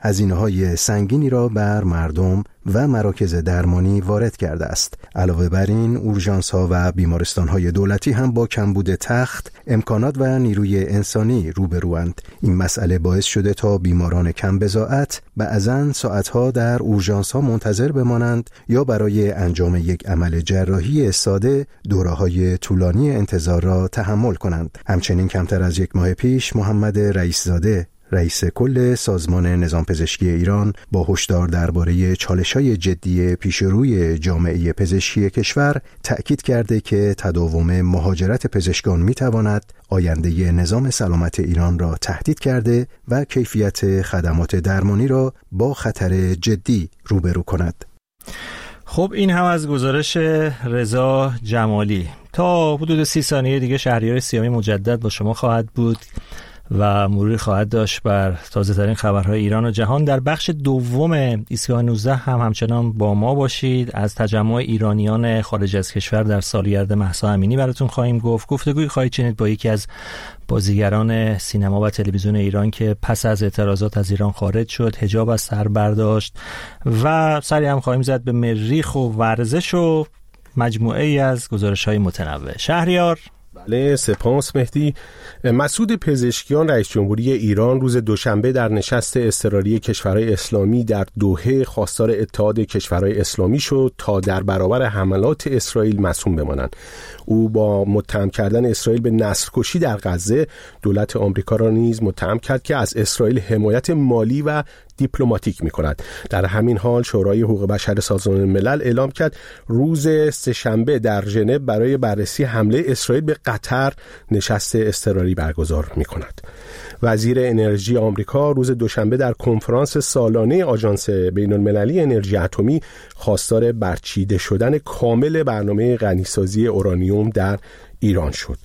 هزینه‌های سنگینی را بر مردم و مراکز درمانی وارد کرده است. علاوه بر این، اورژانس‌ها و بیمارستان‌های دولتی هم با کمبود تخت، امکانات و نیروی انسانی روبروند. این مسئله باعث شده تا بیماران کم بضاعت بعضاً ساعت‌ها در اورژانس‌ها منتظر بمانند یا برای انجام یک عمل جراحی ساده دوره‌های طولانی انتظار را تحمل کنند. همچنین کمتر از یک ماه پیش محمد رئیس‌زاده، رئیس کل سازمان نظام پزشکی ایران، با هشدار درباره چالش‌های جدی پیشروی جامعه پزشکی کشور تأکید کرده که تداوم مهاجرت پزشکان می‌تواند آینده نظام سلامت ایران را تهدید کرده و کیفیت خدمات درمانی را با خطر جدی روبرو کند. خب این هم از گزارش رضا جمالی. تا حدود سی ثانیه دیگه شهریار سیامی مجدد با شما خواهد بود و مروری خواهد داشت بر تازه ترین خبرهای ایران و جهان. در بخش دوم ایستگاه نوزده هم همچنان با ما باشید. از تجمع ایرانیان خارج از کشور در سالگرد مهسا امینی براتون خواهیم گفت. گفتگوی خواهید شنید با یکی از بازیگران سینما و تلویزیون ایران که پس از اعتراضات از ایران خارج شد، حجاب از سر برداشت، و سری هم خواهیم زد به مریخ و ورزش و مجموعه ای از گزارش‌های متنوع. شهریار. بله، سپاس مهدی. مسعود پزشکیان رئیس جمهوری ایران روز دوشنبه در نشست اضطراری کشورهای اسلامی در دوحه خواستار اتحاد کشورهای اسلامی شد تا در برابر حملات اسرائیل مصون بمانند. او با متهم کردن اسرائیل به نسل‌کشی در غزه دولت آمریکا را نیز متهم کرد که از اسرائیل حمایت مالی و دیپلماتیک می‌کند. در همین حال شورای حقوق بشر سازمان ملل اعلام کرد روز سه‌شنبه در ژنو برای بررسی حمله اسرائیل به قطر نشست اضطراری برگزار می‌کند. وزیر انرژی آمریکا روز دوشنبه در کنفرانس سالانه آژانس بین‌المللی انرژی اتمی خواستار برچیده شدن کامل برنامه غنیسازی اورانیوم در ایران شد.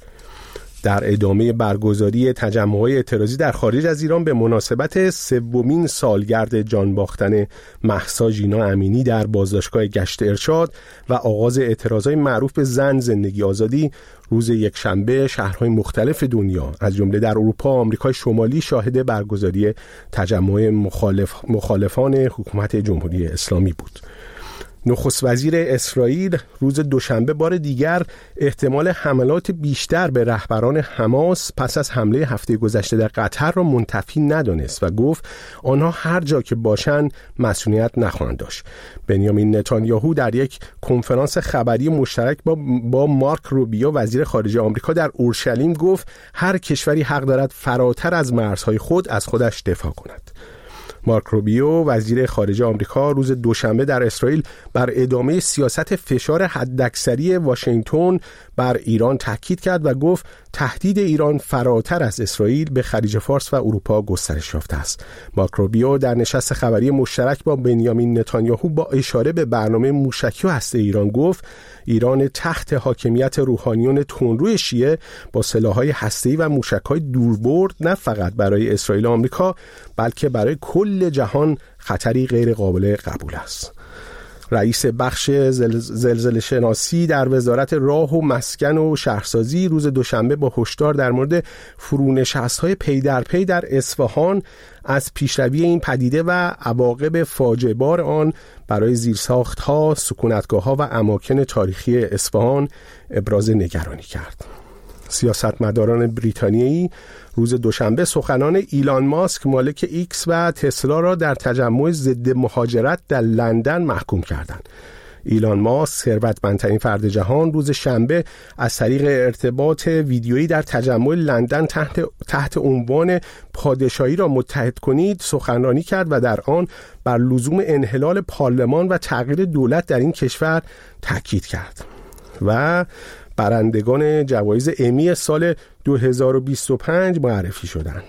در ادامه برگزاری تجمع‌های اعتراضی در خارج از ایران به مناسبت سومین سالگرد جان باختن مهسا ژینا امینی در بازداشتگاه گشت ارشاد و آغاز اعتراضهای معروف به زن زندگی آزادی، روز یکشنبه شهرهای مختلف دنیا از جمله در اروپا و آمریکای شمالی شاهد برگزاری تجمع مخالف مخالفان حکومت جمهوری اسلامی بود. نخست وزیر اسرائیل روز دوشنبه بار دیگر احتمال حملات بیشتر به رهبران حماس پس از حمله هفته گذشته در قطر را منتفی ندانست و گفت آنها هر جا که باشند مسئولیت نخواهند داشت. بنیامین نتانیاهو در یک کنفرانس خبری مشترک با, با مارک روبیو وزیر خارجه آمریکا در اورشلیم گفت هر کشوری حق دارد فراتر از مرزهای خود از خودش دفاع کند. مارک روبیو وزیر خارجه آمریکا روز دوشنبه در اسرائیل بر ادامه سیاست فشار حداکثری واشنگتن بر ایران تاکید کرد و گفت تهدید ایران فراتر از اسرائیل به خلیج فارس و اروپا گسترش یافته است. مارک روبیو در نشست خبری مشترک با بنیامین نتانیاهو با اشاره به برنامه موشکی و هسته‌ای ایران گفت ایران تحت حاکمیت روحانیون تندروی شیعه با سلاح‌های هسته‌ای و موشک‌های دوربرد نه فقط برای اسرائیل و آمریکا بلکه برای کل جهان خطری غیر قابل قبول است. رئیس بخش زلزله شناسی در وزارت راه و مسکن و شهرسازی روز دوشنبه با هشدار در مورد فرونشست‌های پی در پی در اصفهان از پیشروی این پدیده و عواقب فاجعه بار آن برای زیرساخت‌ها، سکونتگاه‌ها و اماکن تاریخی اصفهان ابراز نگرانی کرد. سیاستمداران بریتانیایی روز دوشنبه سخنان ایلان ماسک مالک ایکس و تسلا را در تجمع ضد مهاجرت در لندن محکوم کردند. ایلان ماسک ثروتمندترین فرد جهان روز شنبه از طریق ارتباط ویدیویی در تجمع لندن تحت تحت عنوان پادشاهی را متحد کنید سخنرانی کرد و در آن بر لزوم انحلال پارلمان و تغییر دولت در این کشور تاکید کرد و برندگان جوایز امی سال دو هزار و بیست و پنج معرفی شدند.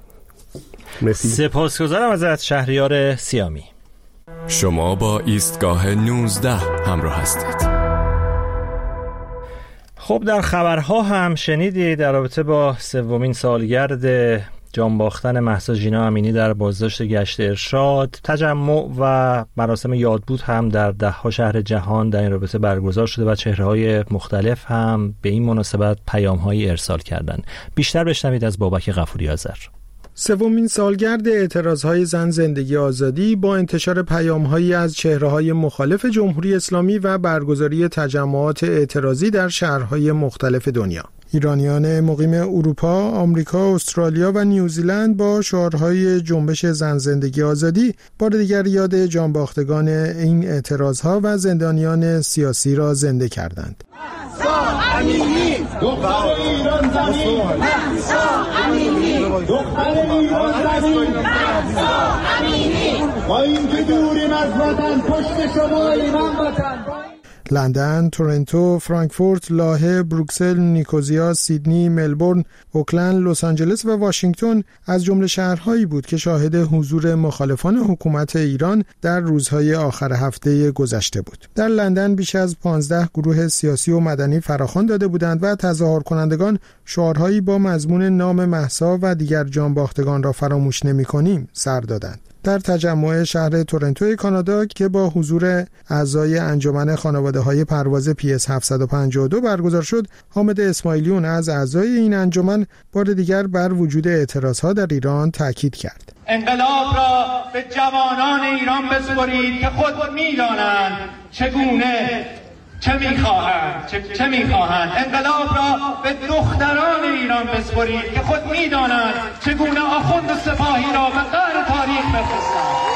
سپاسگزارم ازت شهریار سیامی. شما با ایستگاه نوزده همراه هستید. خب در خبرها هم شنیدید در رابطه با سومین سالگرد جان باختن مهسا ژینا امینی در بازداشت گشت ارشاد، تجمع و مراسم یادبود هم در ده ها شهر جهان در این رابطه برگزار شده و چهره‌های مختلف هم به این مناسبت پیام‌هایی ارسال کردند. بیشتر بشنوید از بابک غفوری آذر. سومین سالگرد اعتراضهای زن زندگی آزادی با انتشار پیام‌هایی از چهره‌های مخالف جمهوری اسلامی و برگزاری تجمعات اعتراضی در شهرهای مختلف دنیا. ایرانیان مقیم اروپا، آمریکا، استرالیا و نیوزیلند با شعارهای جنبش زن زندگی آزادی بار دیگر یاد جانباختگان این اعتراضها و زندانیان سیاسی را زنده کردند. مهسا امینی دختر ایران زمین، مهسا امینی دختر ایران زمین، مهسا امینی با اینکه دوریم از وطن پشت شما ایران وطن. لندن، تورنتو، فرانکفورت، لاهه، بروکسل، نیکوزیا، سیدنی، ملبورن، اوکلند، لس آنجلس و واشنگتن از جمله شهرهایی بود که شاهد حضور مخالفان حکومت ایران در روزهای آخر هفته گذشته بود. در لندن بیش از پانزده گروه سیاسی و مدنی فراخوان داده بودند و تظاهر کنندگان شعارهایی با مضمون نام مهسا و دیگر جانباختگان را فراموش نمی‌کنیم سر دادند. در تجمع شهر تورنتو کانادا که با حضور اعضای انجمن خانواده‌های پرواز پی اس هفتصد و پنجاه و دو برگزار شد، حامد اسماعیلیون از اعضای این انجمن بار دیگر بر وجود اعتراضها در ایران تاکید کرد. انقلاب را به جوانان ایران بسپارید که خود می‌دانند چگونه چه می‌خواهند چه, چه می‌خواهند. انقلاب را به دختران ایران بسپارید که خود می‌دانند چگونه آخوند سپاهی را به قعر تاریخ بفرستند.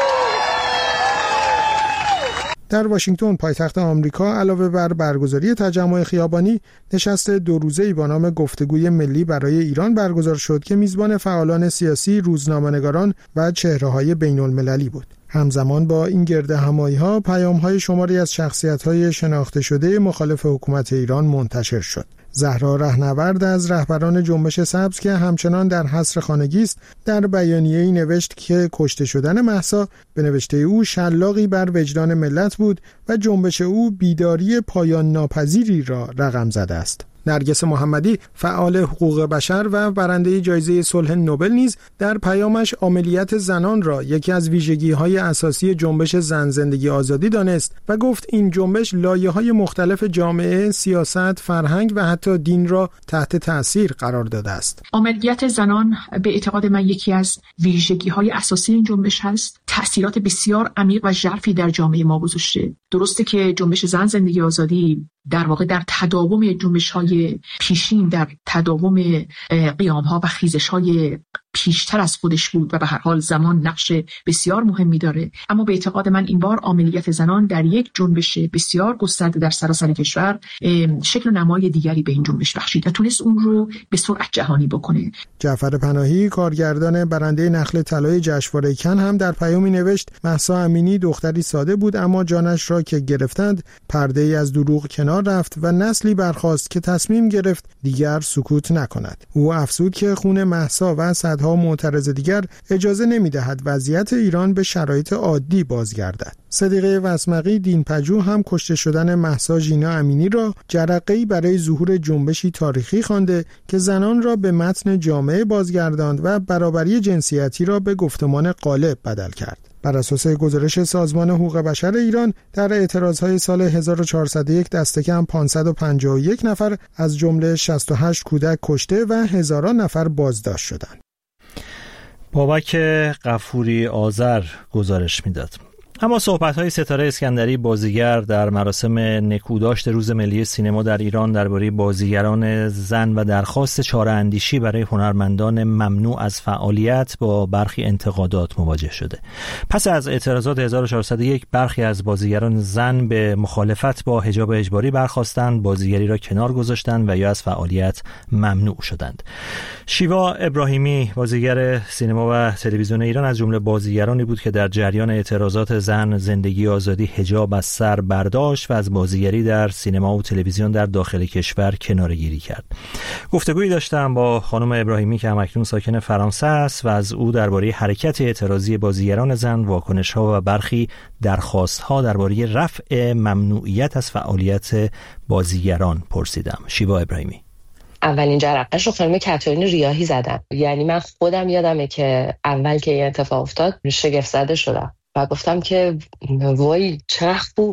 در واشنگتن پایتخت آمریکا علاوه بر برگزاری تجمع خیابانی، نشست دو روزه‌ای با نام گفتگوی ملی برای ایران برگزار شد که میزبان فعالان سیاسی، روزنامه‌نگاران و چهره‌های بین‌المللی بود. همزمان با این گرد همایی‌ها پیام‌های شماری از شخصیت‌های شناخته شده مخالف حکومت ایران منتشر شد. زهرا رهنورد از رهبران جنبش سبز که همچنان در حصر خانگی است، در بیانیه‌ای نوشت که کشته شدن مهسا به نوشته او شلاقی بر وجدان ملت بود و جنبش او بیداری پایان ناپذیری را رقم زده است. نرگس محمدی، فعال حقوق بشر و برنده جایزه صلح نوبل نیز در پیامش عملیات زنان را یکی از ویژگی‌های اساسی جنبش زن زندگی آزادی دانست و گفت این جنبش لایه‌های مختلف جامعه، سیاست، فرهنگ و حتی دین را تحت تأثیر قرار داده است. عملیات زنان به اعتقاد من یکی از ویژگی‌های اساسی این جنبش هست. تأثیرات بسیار عمیق و ژرفی در جامعه ما گذاشته. درسته که جنبش زن زندگی آزادی در واقع در تداوم جنبش‌های پیشین، در تداوم قیام‌ها و خیزش‌های پیشتر از خودش بود و به هر حال زمان نقش بسیار مهمی داره، اما به اعتقاد من این بار عملیات زنان در یک جنبش بسیار گسترده در سراسر کشور شکل و نمای دیگری به این جنبش بخشید و تونست اون رو به سرعت جهانی بکنه. جعفر پناهی، کارگردان برنده نخل طلای جشنواره کن، هم در پیامی نوشت مهسا امینی دختری ساده بود، اما جانش را که گرفتند پرده‌ای از دروغ کنار رفت و نسلی برخاست که تصمیم گرفت دیگر سکوت نکند. او افزود که خون مهسا و صدها معترض دیگر اجازه نمی‌دهد وضعیت ایران به شرایط عادی بازگردد. صدیقه وسمقی، دینپژوه، هم کشته شدن مهسا ژینا امینی را جرقه‌ای برای ظهور جنبشی تاریخی خوانده که زنان را به متن جامعه بازگرداند و برابری جنسیتی را به گفتمان غالب بدل کرد. بر اساس گزارش سازمان حقوق بشر ایران، در اعتراضهای سال هزار و چهارصد و یک دست کم پانصد و پنجاه و یک نفر از جمله شصت و هشت کودک کشته و هزاران نفر بازداشت شدند. بابک غفوری آذر گزارش میداد. اما صحبت‌های ستاره اسکندری بازیگر در مراسم نکوداشت روز ملی سینما در ایران درباره بازیگران زن و درخواست چاره‌اندیشی برای هنرمندان ممنوع از فعالیت با برخی انتقادات مواجه شده. پس از اعتراضات هزار و چهارصد و یک برخی از بازیگران زن به مخالفت با حجاب اجباری برخاستند، بازیگری را کنار گذاشتند و یا از فعالیت ممنوع شدند. شیوا ابراهیمی، بازیگر سینما و تلویزیون ایران، از جمله بازیگرانی بود که در جریان اعتراضات زن زندگی آزادی حجاب از سر برداشت و از بازیگری در سینما و تلویزیون در داخل کشور کناره‌گیری کرد. گفتگویی داشتم با خانم ابراهیمی که همکنون ساکن فرانسه است و از او درباره حرکت اعتراضی بازیگران زن، واکنش‌ها و برخی درخواست‌ها درباره رفع ممنوعیت از فعالیت بازیگران پرسیدم. شیوا ابراهیمی: اولین جرقه‌اش رو خانم کاترین ریاحی زدن. یعنی من خودم یادمه که اول که این اتفاق افتاد شگفت زده شدم و گفتم که وای چه خوب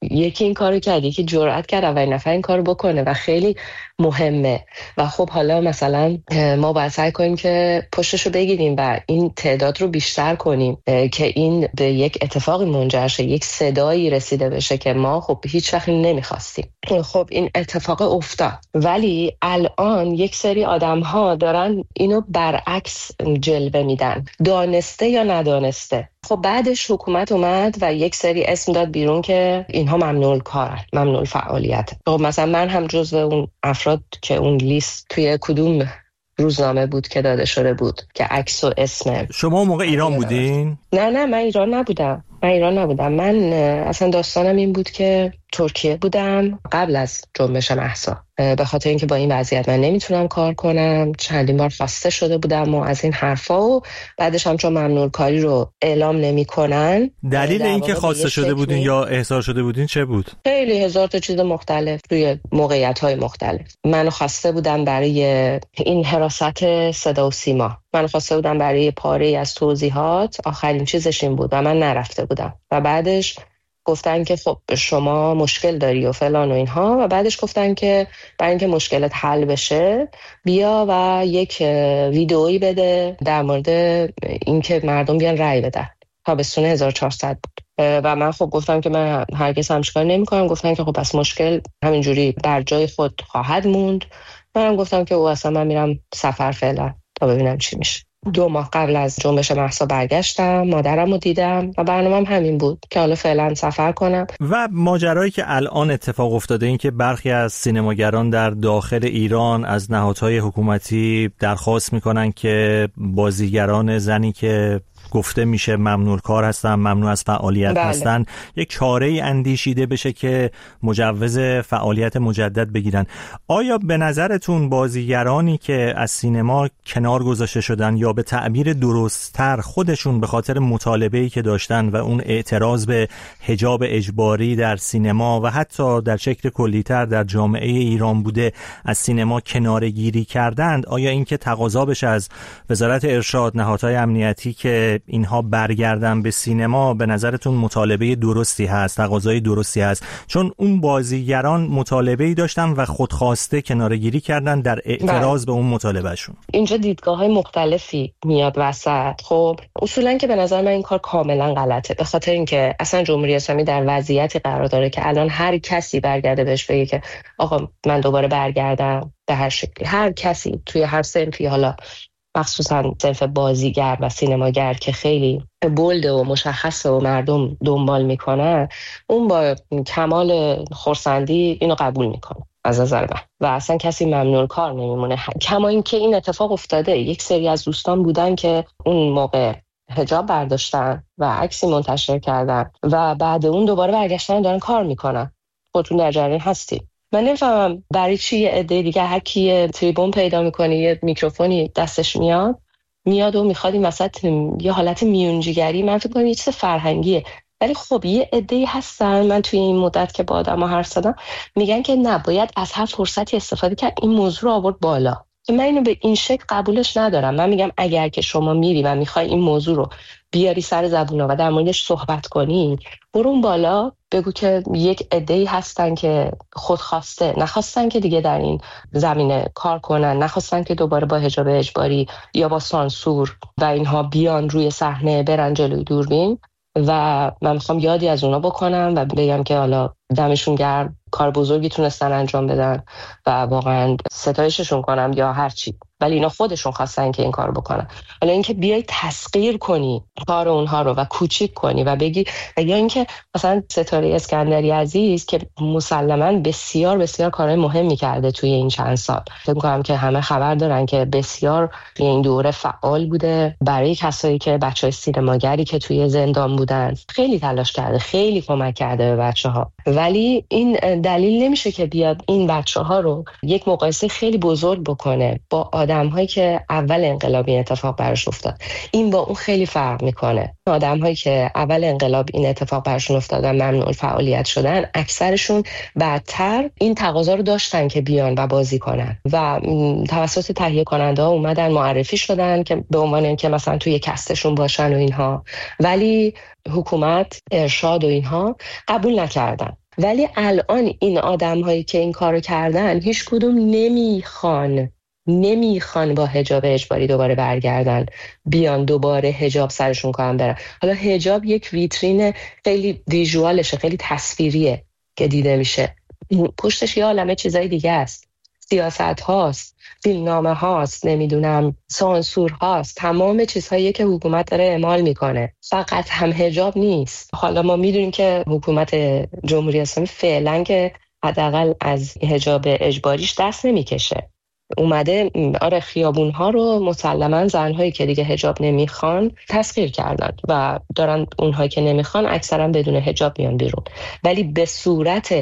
یکی این کارو کرد، یکی جرأت کرد اولین نفر این کارو بکنه و خیلی مهمه. و خب حالا مثلا ما باید سعی کنیم که پشتشو بگیریم و این تعداد رو بیشتر کنیم که این به یک اتفاقی منجر شه، یک صدایی رسیده بشه که ما خب هیچ وقت نمیخواستیم. خب این اتفاق افتاد، ولی الان یک سری آدم ها دارن اینو برعکس جلوه میدن، دانسته یا ندانسته. خب بعدش حکومت اومد و یک سری اسم داد بیرون که اینها ممنوع کارن، ممنوع فعالیت. خب مثلا من هم جزو اون افراد که اون لیست توی کدوم روزنامه بود که داده شده بود که عکس و اسم. شما اون موقع ایران بودین؟ نه نه من ایران نبودم. من ایران نبودم. من اصلا داستانم این بود که ترکیه بودم قبل از جنبش مهسا، به خاطر اینکه با این وضعیت من نمیتونم کار کنم. چندین بار خواسته شده بودم و از این حرفا، و بعدش هم چون ممنوع کاری رو اعلام نمیکنن. دلیل اینکه خواسته شده بودین یا احضار شده بودین چه بود؟ خیلی هزار تا چیز مختلف توی موقعیت‌های مختلف. منو خواسته بودن برای این حراست صدا و سیما، منو خواسته بودن برای پاره از توضیحات، آخرین چیزش این بود و من نرفته بودم. و بعدش گفتن که خب شما مشکل داری و فلان و اینها، و بعدش گفتن که برای اینکه مشکلت حل بشه بیا و یک ویدئویی بده در مورد اینکه مردم بیان رأی بدن. تابستون هزار و چهارصد بود و من خب گفتم که من هرگز همچین کاری نمی‌کنم. گفتن که خب پس مشکل همینجوری در جای خود خواهد موند. منم گفتم که او اصلا من میرم سفر فعلا تا ببینم چی میشه. دو ماه قبل از جنبش مهسا برگشتم، مادرم رو دیدم و برنامه‌ام همین بود که حالا فعلا سفر کنم. و ماجرایی که الان اتفاق افتاده این که برخی از سینماگران در داخل ایران از نهادهای حکومتی درخواست میکنن که بازیگران زنی که گفته میشه ممنوع کار هستن، ممنوع از فعالیت بله. هستن، یک چاره‌ای اندیشیده بشه که مجوز فعالیت مجدد بگیرن. آیا به نظرتون بازیگرانی که از سینما کنار گذاشته شدن یا به تعبیر درست‌تر خودشون به خاطر مطالبه‌ای که داشتن و اون اعتراض به حجاب اجباری در سینما و حتی در شکل کلی‌تر در جامعه ایران بوده از سینما کناره‌گیری کردند، آیا این که تقاضا بشه از وزارت ارشاد، نهادهای امنیتی که اینها برگردن به سینما به نظرتون مطالبه درستی هست، تقاضای درستی هست؟ چون اون بازیگران مطالبه‌ای داشتن و خودخواسته کناره‌گیری کردن در اعتراض به اون مطالبهشون. اینجا دیدگاه‌های مختلفی میاد وسط. خب اصولاً که به نظر من این کار کاملا غلطه، به خاطر اینکه اصلا جمهوری اسلامی در وضعیتی قرار داره که الان هر کسی برگرده بهش بگه که آقا من دوباره برگردم به هر شکلی، هر کسی توی هر صنفی، حالا مخصوصا صنف بازیگر و سینماگر که خیلی بولده و مشخصه و مردم دنبال میکنن، اون با کمال خرسندی اینو قبول میکنه از نظر من و اصلا کسی ممنوع کار نمیمونه. کما این که این اتفاق افتاده، یک سری از دوستان بودن که اون موقع حجاب برداشتن و عکسی منتشر کردن و بعد اون دوباره برگشتن دارن کار میکنن. خودتون در جریان هستید. من نمیفهمم برای چی یه عده دیگه هر کی یه تریبون پیدا میکنه، یه میکروفونی دستش میاد میاد و میخواد این وسط یه حالت میونجیگری، من فکر کنم یه چیز فرهنگیه. ولی خب یه عده‌ای هستن، من توی این مدت که با آدم‌ها حرف زدم میگن که نباید از هر فرصتی استفاده کرد این موضوع رو آورد بالا. من اینو به این شکل قبولش ندارم. من میگم اگر که شما میری و میخوای این موضوع رو بیاری سر زبونا و در موردش صحبت کنی، برون بالا بگو که یک عده‌ای هستن که خودخواسته نخواستن که دیگه در این زمینه کار کنن، نخواستن که دوباره با حجاب اجباری یا با سانسور و اینها بیان روی صحنه برن جلوی دوربین و من میخوام یادی از اونا بکنم و بگم که حالا دمشون گرم، کار بزرگی تونستن انجام بدن و واقعا ستایششون کنم یا هر چی، ولی اینا خودشون خواستن که این کارو بکنن. حالا اینکه بیای تسخیر کنی کار اونها رو و کوچیک کنی و بگی، یا اینکه مثلا ستاره اسکندری عزیز که مسلماً بسیار بسیار کارهای مهمی کرده توی این چند سال، فکر می‌کنم که همه خبر دارن که بسیار توی این دوره فعال بوده برای کسایی که بچهای سینماگری که توی زندان بودن، خیلی تلاش کرده، خیلی کمک کرده به بچه‌ها. ولی این دلیل نمیشه که بیاد این بچه‌ها رو یک مقایسه خیلی بزرگ بکنه با آدم‌هایی که اول انقلاب این اتفاق براش افتاد. این با اون خیلی فرق میکنه. آدم‌هایی که اول انقلاب این اتفاق براشون افتاد و ممنوع فعالیت شدن، اکثرشون بعدتر این تقاضا رو داشتن که بیان و بازی کنن و توسط تهیه کننده ها اومدن معرفی شدن که به عنوان اینکه مثلا توی کستشون باشن و اینها، ولی حکومت، ارشاد و اینها قبول نکردن ولی الان این آدم هایی که این کارو کردن هیچ کدوم نمیخوان نمیخوان با حجاب اجباری دوباره برگردن، بیان دوباره حجاب سرشون کنن برن. حالا حجاب یک ویترین خیلی ویژوالشه، خیلی تصویریه که دیده میشه، پشتش یه عالمه چیزای دیگه است، سیاست هاست، فیلمنامه هاست، نمیدونم سانسور هاست، تمام چیزهایی که حکومت داره اعمال میکنه، فقط هم حجاب نیست. حالا ما میدونیم که حکومت جمهوری اسلامی فعلا که حداقل از حجاب اجباریش دست نمیکشه، اومده آره خیابون ها رو مسلماً زنهایی که دیگه حجاب نمیخوان تسخیر کردن و دارن اونهایی که نمیخوان اکثرا بدون حجاب میان بیرون. ولی به صورت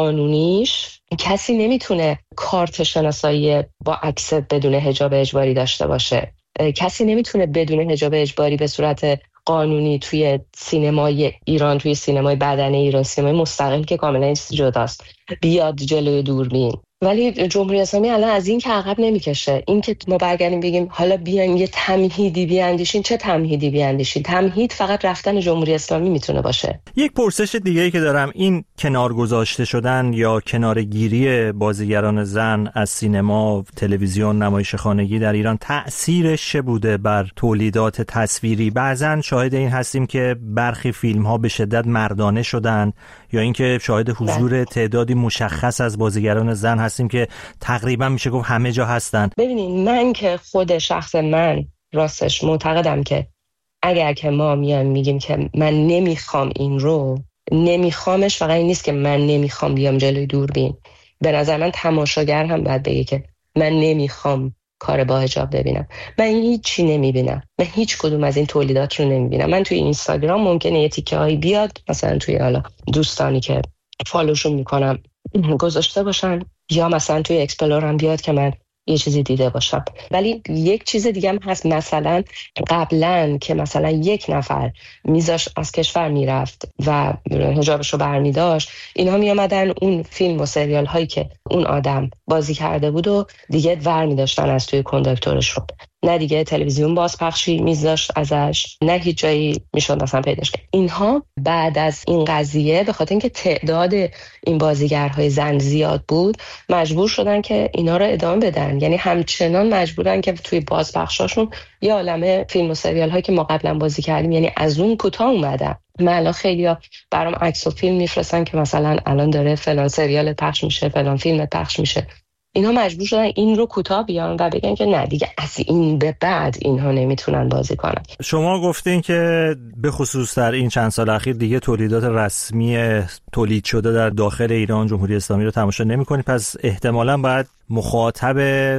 قانونیش کسی نمیتونه کارت شناسایی با عکس بدون حجاب اجباری داشته باشه، کسی نمیتونه بدون حجاب اجباری به صورت قانونی توی سینمای ایران، توی سینمای بدنه ایران، سینمای مستقل که کاملا جداست، بیاد جلوی دوربین. ولی جمهوری اسلامی الان از این که عقب نمیکشه. این که ما برگردیم بگیم حالا بیان یه تمهیدی بیاندیشین، چه تمهیدی بیاندیشین؟ تمهید فقط رفتن جمهوری اسلامی میتونه باشه. یک پرسش دیگه‌ای که دارم، این کنار گذاشته شدن یا کنارگیری بازیگران زن از سینما، تلویزیون، نمایش خانگی در ایران تأثیرش چه بوده بر تولیدات تصویری؟ بعضن شاهد این هستیم که برخی فیلم‌ها به شدت مردانه شدن، یا اینکه شاهد حضور تعدادی مشخص از بازیگران زن هستیم که تقریبا میشه گفت همه جا هستن. ببینید من که خود شخص من راستش معتقدم که اگر که ما میایم میگیم که من نمیخوام این رو، نمیخوامش فقط این نیست که من نمیخوام بیام جلوی دوربین. به نظر من تماشاگر هم باید بگه که من نمیخوام کار با حجاب ببینم. من هیچی نمیبینم، من هیچ کدوم از این تولیدات رو نمیبینم. من توی اینستاگرام ممکنه یه تیکه هایی بیاد، مثلا توی حالا دوستانی که فالوشون میکنم گذاشته باشن، یا مثلا توی اکسپلورم بیاد که من یه چیزی دیده باشم. ولی یک چیز دیگه هم هست، مثلا قبلا که مثلا یک نفر میذاش از کشور میرفت و حجابش رو برمی داشت، اینها می آمدن اون فیلم و سریال هایی که اون آدم بازی کرده بود و دیگه ور می داشتن از توی کنداکتورش رو، نه دیگه تلویزیون بازپخشی میذاشت ازش، نه هیچ جایی میشد مثلا پیداش کرد. اینها بعد از این قضیه به خاطر اینکه تعداد این بازیگرهای زن زیاد بود مجبور شدن که اینا رو ادامه بدن، یعنی همچنان مجبورن که توی بازپخشاشون یه عالمه فیلم و سریال هایی که ما قبلا بازی کردیم یعنی از اون کوتاه اومدن. من الان خیلیا برام عکس و فیلم میفرستن که مثلا الان داره فلان سریال پخش میشه، فلان فیلم پخش میشه، اینا مجبور شدن این رو کوتاه بیان و بگن که نه دیگه از این به بعد اینها نمیتونن بازی کنن. شما گفتین که به خصوص در این چند سال اخیر دیگه تولیدات رسمی تولید شده در داخل ایران جمهوری اسلامی رو تماشا نمی‌کنید، پس احتمالاً باید مخاطب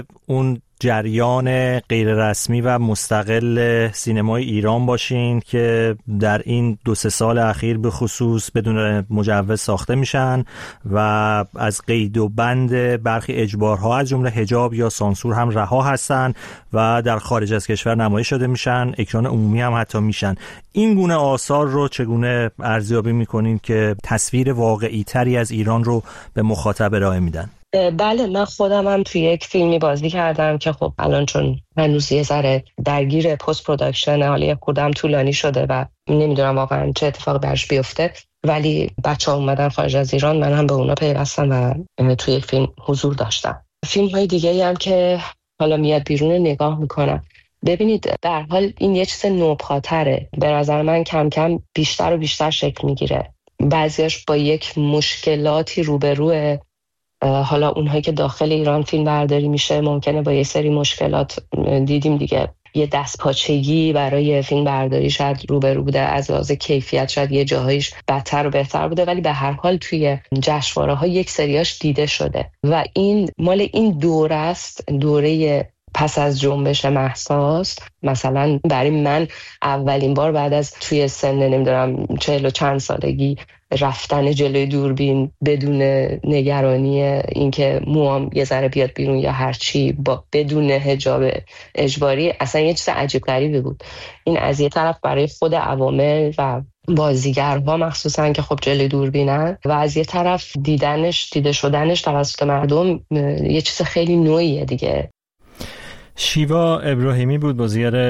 اون جریان غیر رسمی و مستقل سینمای ایران باشین که در این دو سه سال اخیر به خصوص بدون مجوز ساخته میشن و از قید و بند برخی اجبارها از جمله حجاب یا سانسور هم رها هستن و در خارج از کشور نمایش شده میشن، اکران عمومی هم حتی میشن. این گونه آثار رو چگونه ارزیابی میکنین که تصویر واقعی تری از ایران رو به مخاطب ارائه میدن؟ بله، من خودم هم توی یک فیلمی بازی کردم که خب الان چون هنوز یه ذره درگیر پست پروداکشن، حالا یه خودم طولانی شده و نمیدونم واقعا چه اتفاقی برش بیفته، ولی بچه‌ها اومدن خارج از ایران، من هم به اونا پیوستم و توی یک فیلم حضور داشتم. فیلم های دیگه هم که حالا میاد بیرون نگاه میکنم. ببینید در حال این یه چیز نوپاتره، به نظر من کم کم بیشتر و بیشتر شکل میگیره. بعضیاش با یک مشکلاتی روبروه، حالا اونهایی که داخل ایران فیلم برداری میشه ممکنه با یه سری مشکلات، دیدیم دیگه یه دستپاچگی برای فیلم برداری شاید روبرو بوده، از لحاظ کیفیت شاید یه جاهایش بدتر و بهتر بوده، ولی به هر حال توی جشنواره ها یک سریاش دیده شده و این مال این دوره است، دوره پس از جنبش مهساست. مثلا برای من اولین بار بعد از توی سن نمیدونم چهل و چند سالگی رفتن جلوی دوربین بدون نگرانی اینکه موام یه ذره بیاد بیرون یا هر چی، با بدون حجاب اجباری، اصلا یه چیز عجیب غریبی بود. این از یه طرف برای خود عوامل و بازیگرها مخصوصا که خب جلوی دوربینن، و از یه طرف دیدنش دیده شدنش توسط مردم یه چیز خیلی نوعیه دیگه. شیوا ابراهیمی بود، بازیگر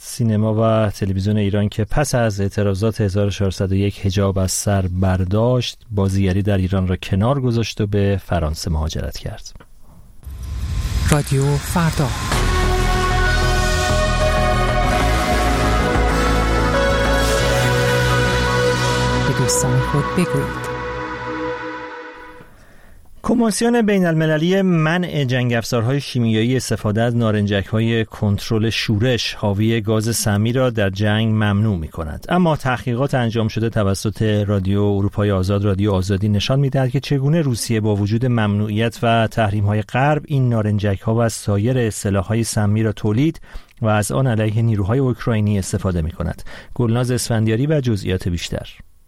سینما و تلویزیون ایران که پس از اعتراضات هزار و چهارصد و یک حجاب از سر برداشت، بازیگری در ایران را کنار گذاشت و به فرانسه مهاجرت کرد. رادیو فردا. به دوستان خود بگویید. کنوانسیون بین المللی منع جنگ افزارهای شیمیایی استفاده از نارنجک‌های کنترل شورش حاوی گاز سمی را در جنگ ممنوع می‌کند. اما تحقیقات انجام شده توسط رادیو اروپای آزاد، رادیو آزادی، نشان می‌دهد که چگونه روسیه با وجود ممنوعیت و تحریم‌های غرب این نارنجک‌ها و سایر سلاح‌های سمی را تولید و از آن علیه نیروهای اوکراینی استفاده می‌کند. گلناز اسفندیاری و جزئیات بیشتر.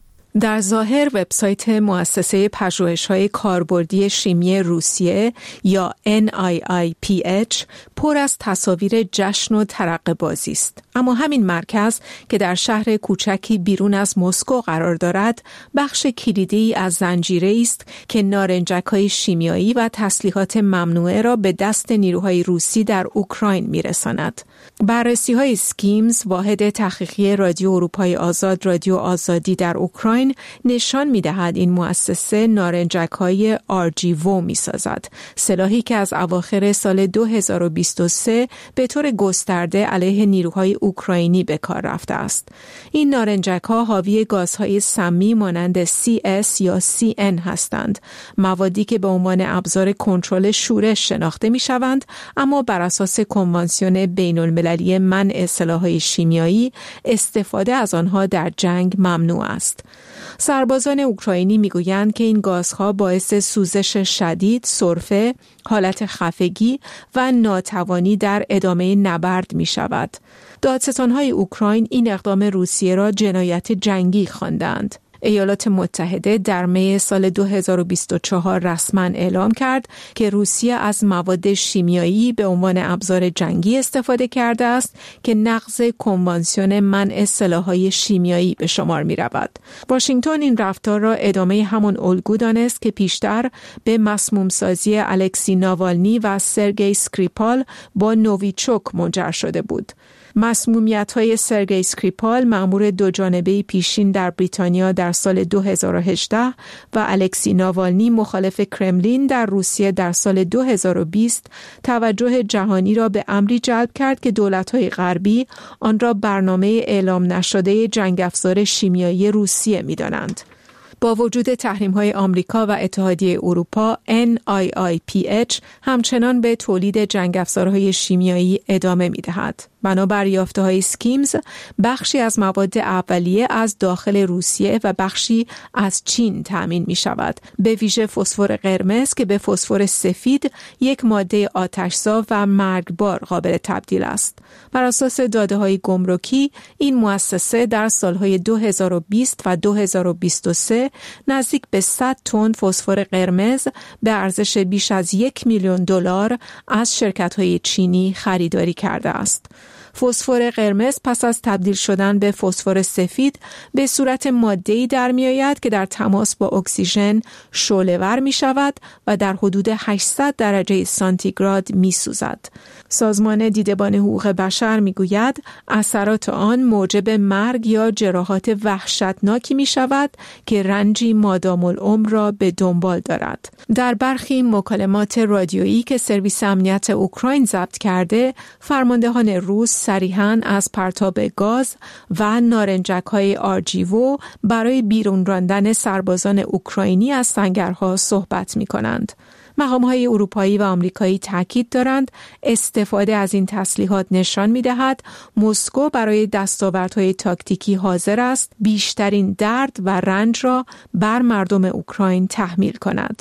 در ظاهر وبسایت مؤسسه پژوهش‌های کاربردی شیمی روسیه یا ان آی آی پی اچ پر از تصاویر جشن و ترقه بازی است. اما همین مرکز که در شهر کوچکی بیرون از مسکو قرار دارد، بخش کلیدی از زنجیره است که نارنجک‌های شیمیایی و تسلیحات ممنوعه را به دست نیروهای روسی در اوکراین می‌رساند. بررسی‌های سکیمز، واحد تحقیقی رادیو اروپای آزاد، رادیو آزادی در اوکراین، نشان می‌دهد این مؤسسه نارنجک‌های آر جی وو می‌سازد، سلاحی که از اواخر سال دو هزار و بیست و سه به طور گسترده علیه نیروهای اوکراینی به کار رفته است. این نارنجک‌ها حاوی گازهای سمی مانند سی اس یا سی ان هستند، موادی که به عنوان ابزار کنترل شورش شناخته می‌شوند، اما بر اساس کنوانسیون بین‌المللی منع سلاح‌های شیمیایی استفاده از آنها در جنگ ممنوع است. سربازان اوکراینی میگویند که این گازها باعث سوزش شدید، سرفه، حالت خفگی و ناتوانی در ادامه نبرد می شود. دادستان‌های اوکراین این اقدام روسیه را جنایت جنگی خواندند. ایالات متحده در می سال دو هزار و بیست و چهار رسما اعلام کرد که روسیه از مواد شیمیایی به عنوان ابزار جنگی استفاده کرده است که نقض کنوانسیون منع سلاح‌های شیمیایی به شمار می‌رود. واشنگتن این رفتار را ادامه همان الگو دانست که پیشتر به مسموم سازی الکسی ناوالنی و سرگئی اسکریپال با نوویچوک منجر شده بود. مسمومیت‌های سرگئی اسکریپال، مأمور دو جانبه پیشین در بریتانیا در سال دو هزار و هجده و الکسی ناوالنی، مخالف کرملین در روسیه در سال دو هزار و بیست، توجه جهانی را به امری جلب کرد که دولت‌های غربی آن را برنامه اعلام نشده جنگ افزار شیمیایی روسیه می‌دانند. با وجود تحریم‌های آمریکا و اتحادیه اروپا، ان آی آی پی اچ همچنان به تولید جنگ افزارهای شیمیایی ادامه می‌دهد. بنابر یافته‌های سکیمز، بخشی از مواد اولیه از داخل روسیه و بخشی از چین تأمین می‌شود، به ویژه فسفر قرمز که به فسفر سفید، یک ماده آتش‌زا و مرگبار قابل تبدیل است. بر اساس داده‌های گمرکی، این مؤسسه در سال‌های دو هزار و بیست و دو هزار و بیست و سه نزدیک به صد تن فسفر قرمز به ارزش بیش از یک میلیون دلار از شرکت‌های چینی خریداری کرده است. فسفر قرمز پس از تبدیل شدن به فسفر سفید به صورت ماده‌ای در می‌آید که در تماس با اکسیژن شعله‌ور می‌شود و در حدود هشتصد درجه سانتیگراد می‌سوزد. سازمان دیدبان حقوق بشر می‌گوید اثرات آن موجب مرگ یا جراحات وحشتناکی می‌شود که رنجی مادام العمر را به دنبال دارد. در برخی مکالمات رادیویی که سرویس امنیت اوکراین ضبط کرده، فرماندهان روس صریحاً از پرتاب گاز و نارنجک‌های آر جی وو برای بیرون راندن سربازان اوکراینی از سنگرها صحبت می‌کنند. مقام‌های اروپایی و آمریکایی تاکید دارند استفاده از این تسلیحات نشان می‌دهد مسکو برای دستاوردهای تاکتیکی حاضر است بیشترین درد و رنج را بر مردم اوکراین تحمیل کند.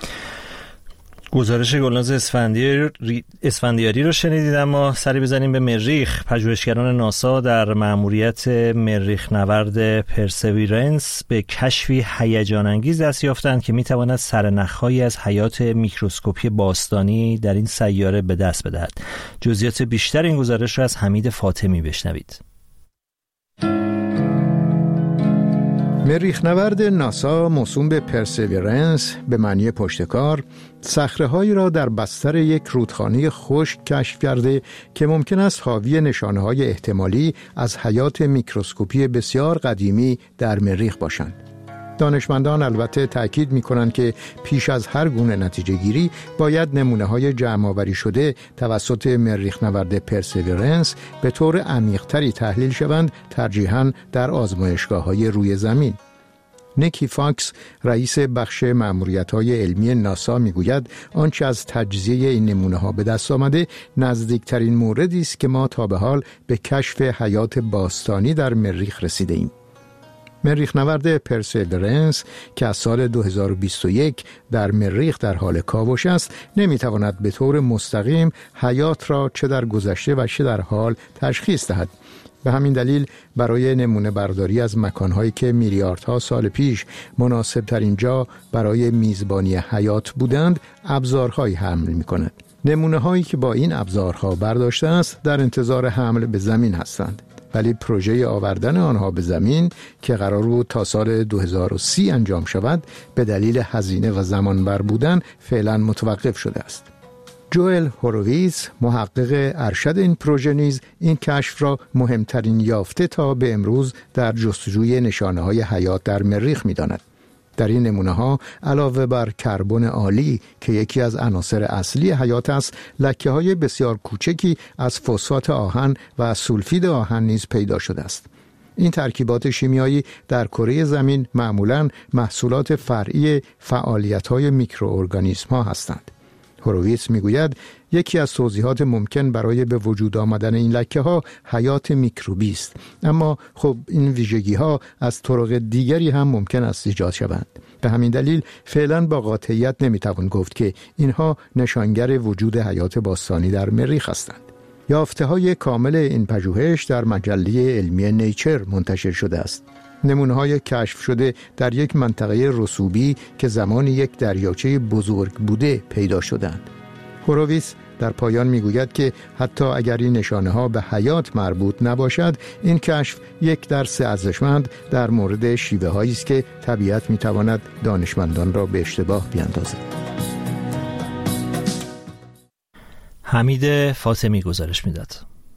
گزارش گلناز اسفندیاری اسفندیاری رو شنیدید. اما سری بزنیم به مریخ. پژوهشگران ناسا در مأموریت مریخ نورد پرسویرنس به کشفی هیجان انگیز دست یافتند که میتواند سرنخ‌هایی از حیات میکروسکوپی باستانی در این سیاره به دست بدهد. جزئیات بیشتر این گزارش را از حمید فاطمی بشنوید. مریخ نورد ناسا موسوم به پرسیورنس به معنی پشتکار، صخره‌هایی را در بستر یک رودخانه خشک کشف کرده که ممکن است حاوی نشانه‌های احتمالی از حیات میکروسکوپی بسیار قدیمی در مریخ باشند. دانشمندان البته تأکید می‌کنند که پیش از هر گونه نتیجه گیری باید نمونه‌های جمع‌آوری شده توسط مریخ نورد پرسیورنس به طور عمیق‌تری تحلیل شوند، ترجیحاً در آزمایشگاه‌های روی زمین. نیکی فاکس، رئیس بخش مأموریت‌های علمی ناسا میگوید آنچه از تجزیه این نمونه‌ها به دست آمده نزدیکترین موردی است که ما تا به حال به کشف حیات باستانی در مریخ رسیده ایم. مریخ نورد پرسیورنس که از سال دو هزار و بیست و یک در مریخ در حال کاوش است، نمیتواند به طور مستقیم حیات را چه در گذشته و چه در حال تشخیص دهد. به همین دلیل برای نمونه برداری از مکانهایی که میلیاردها سال پیش مناسب ترین جا برای میزبانی حیات بودند، ابزارهایی حمل می کند. نمونه هایی که با این ابزارها برداشته است در انتظار حمل به زمین هستند، ولی پروژه آوردن آنها به زمین که قرار بود تا سال دو هزار و سی انجام شود به دلیل هزینه و زمانبر بودن فعلا متوقف شده است. جوئل هوروویتز، محقق ارشد این پروژه، نیز این کشف را مهمترین یافته تا به امروز در جستجوی نشانه‌های حیات در مریخ می‌داند. در این نمونه‌ها علاوه بر کربن عالی که یکی از عناصر اصلی حیات است، لکه‌های بسیار کوچکی از فسفات آهن و سولفید آهن نیز پیدا شده است. این ترکیبات شیمیایی در کره زمین معمولاً محصولات فرعی فعالیت‌های میکروارگانیسم‌ها هستند. هوروویتز میگوید یکی از توضیحات ممکن برای به وجود آمدن این لکه ها حیات میکروبی است، اما خب این ویژگی ها از طرق دیگری هم ممکن است ایجاد شوند. به همین دلیل فعلا با قاطعیت نمیتوان گفت که اینها نشانگر وجود حیات باستانی در مریخ هستند. یافته های کامل این پژوهش در مجله علمی نیچر منتشر شده است. نمونه‌های کشف شده در یک منطقه رسوبی که زمانی یک دریاچه بزرگ بوده پیدا شدند. هوروویتز در پایان میگوید که حتی اگر این نشانه‌ها به حیات مربوط نباشد، این کشف یک درس ارزشمند در مورد شیوه‌هایی است که طبیعت میتواند دانشمندان را به اشتباه بیاندازد. حمید فاطمی گزارش میداد.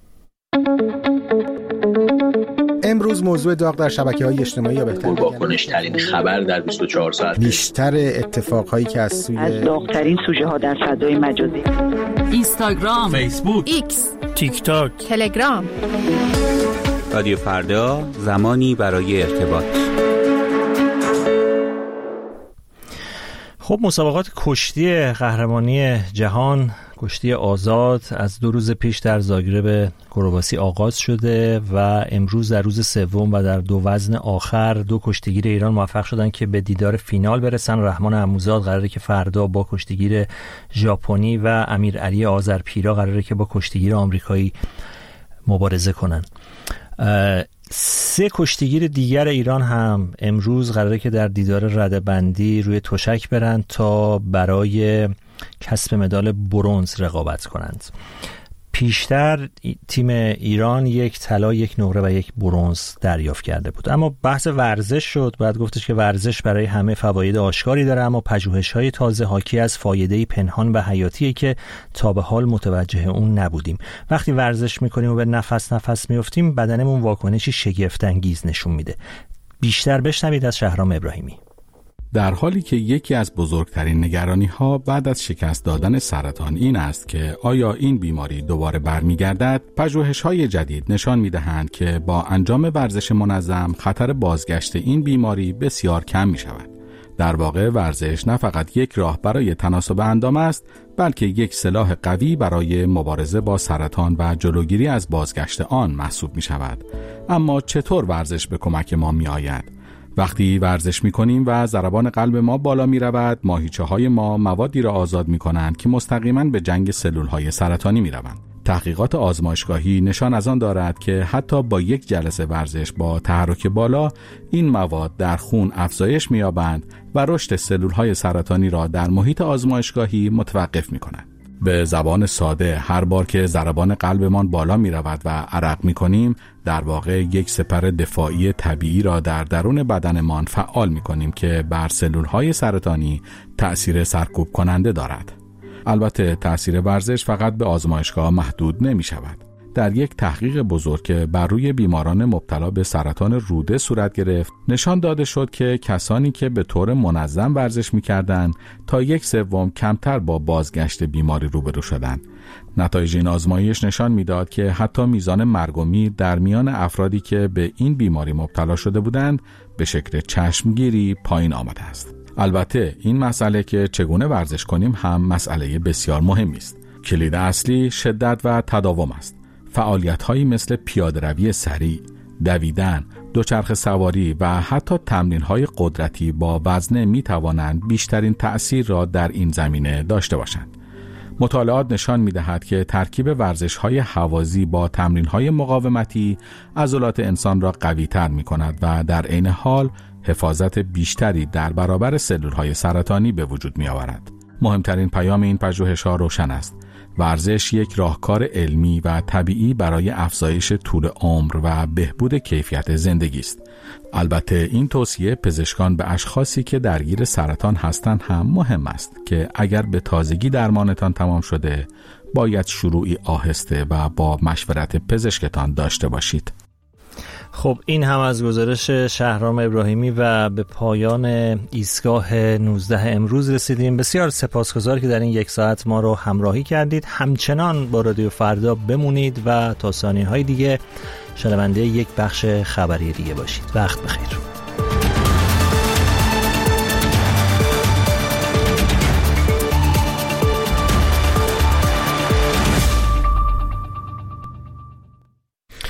امروز موضوع داغ در شبکه‌های اجتماعی یا بهتر واکنش ترین خبر در بیست و چهار ساعت، بیشتر اتفاقهایی که از سوی از داغ‌ترین سوژه ها در فضای مجازی، اینستاگرام، فیسبوک، ایکس، تیک تاک، تلگرام. رادیو فردا، زمانی برای ارتباط. خب مسابقات کشتی قهرمانی جهان، کشتی آزاد، از دو روز پیش در زاگرب کرواسی آغاز شده و امروز در روز سوم و در دو وزن آخر دو کشتیگیر ایران موفق شدن که به دیدار فینال برسن. رحمان عموزاد قراره که فردا با کشتیگیر ژاپنی و امیرعلی آذرپیرا قراره که با کشتیگیر آمریکایی مبارزه کنن. سه کشتیگیر دیگر ایران هم امروز قراره که در دیدار رده‌بندی روی تشک برن تا برای کسب مدال برنز رقابت کنند. پیشتر تیم ایران یک طلا، یک نقره و یک برنز دریافت کرده بود. اما بحث ورزش شد. باید گفتش که ورزش برای همه فواید آشکاری داره، اما پژوهش‌های تازه حاکی از فایده پنهان و حیاتیه که تا به حال متوجه اون نبودیم. وقتی ورزش میکنیم و به نفس نفس میافتیم، بدنمون واکنشی شگفت‌انگیز نشون میده. بیشتر بشنوید از شهرام ابراهیمی. در حالی که یکی از بزرگترین نگرانی‌ها بعد از شکست دادن سرطان این است که آیا این بیماری دوباره برمیگردد، پژوهش‌های جدید نشان می‌دهند که با انجام ورزش منظم خطر بازگشت این بیماری بسیار کم می‌شود. در واقع ورزش نه فقط یک راه برای تناسب اندام است، بلکه یک سلاح قوی برای مبارزه با سرطان و جلوگیری از بازگشت آن محسوب می‌شود. اما چطور ورزش به کمک ما می‌آید؟ وقتی ورزش می‌کنیم و ضربان قلب ما بالا می‌رود، ماهیچه‌های ما موادی را آزاد می‌کنند که مستقیماً به جنگ سلول‌های سرطانی می‌روند. تحقیقات آزمایشگاهی نشان از آن دارد که حتی با یک جلسه ورزش با تحرک بالا، این مواد در خون افزایش می‌یابند و رشد سلول‌های سرطانی را در محیط آزمایشگاهی متوقف می‌کنند. به زبان ساده هر بار که ضربان قلبمان بالا می رود و عرق می کنیم در واقع یک سپر دفاعی طبیعی را در درون بدنمان فعال می کنیم که بر سلولهای سرطانی تأثیر سرکوب کننده دارد. البته تأثیر ورزش فقط به آزمایشگاه محدود نمی شود. در یک تحقیق بزرگ که بر روی بیماران مبتلا به سرطان روده صورت گرفت، نشان داده شد که کسانی که به طور منظم ورزش می‌کردند تا یک سوم کمتر با بازگشت بیماری روبرو شدند. نتایج این آزمایش نشان می‌داد که حتی میزان مرگ و میر در میان افرادی که به این بیماری مبتلا شده بودند به شکل چشمگیری پایین آمده است. البته این مسئله که چگونه ورزش کنیم هم مسئله بسیار مهمی است. کلید اصلی شدت و تداوم است. فعالیت‌هایی مثل پیاده‌روی سریع، دویدن، دوچرخه سواری و حتی تمرین‌های قدرتی با وزنه می‌توانند بیشترین تأثیر را در این زمینه داشته باشند. مطالعات نشان می‌دهد که ترکیب ورزش‌های هوازی با تمرین‌های مقاومتی عضلات انسان را قوی‌تر می‌کند و در عین حال حفاظت بیشتری در برابر سلول‌های سرطانی به وجود می‌آورد. مهمترین پیام این پژوهش‌ها روشن است. ورزش یک راهکار علمی و طبیعی برای افزایش طول عمر و بهبود کیفیت زندگی است. البته این توصیه پزشکان به اشخاصی که درگیر سرطان هستند هم مهم است که اگر به تازگی درمانتان تمام شده، باید شروعی آهسته و با مشورت پزشکتان داشته باشید. خب این هم از گزارش شهرام ابراهیمی و به پایان ایستگاه نوزده امروز رسیدیم. بسیار سپاسگزار که در این یک ساعت ما رو همراهی کردید. همچنان با رادیو فردا بمونید و تا ثانیه‌های دیگه شنونده یک بخش خبری دیگه باشید. وقت بخیر.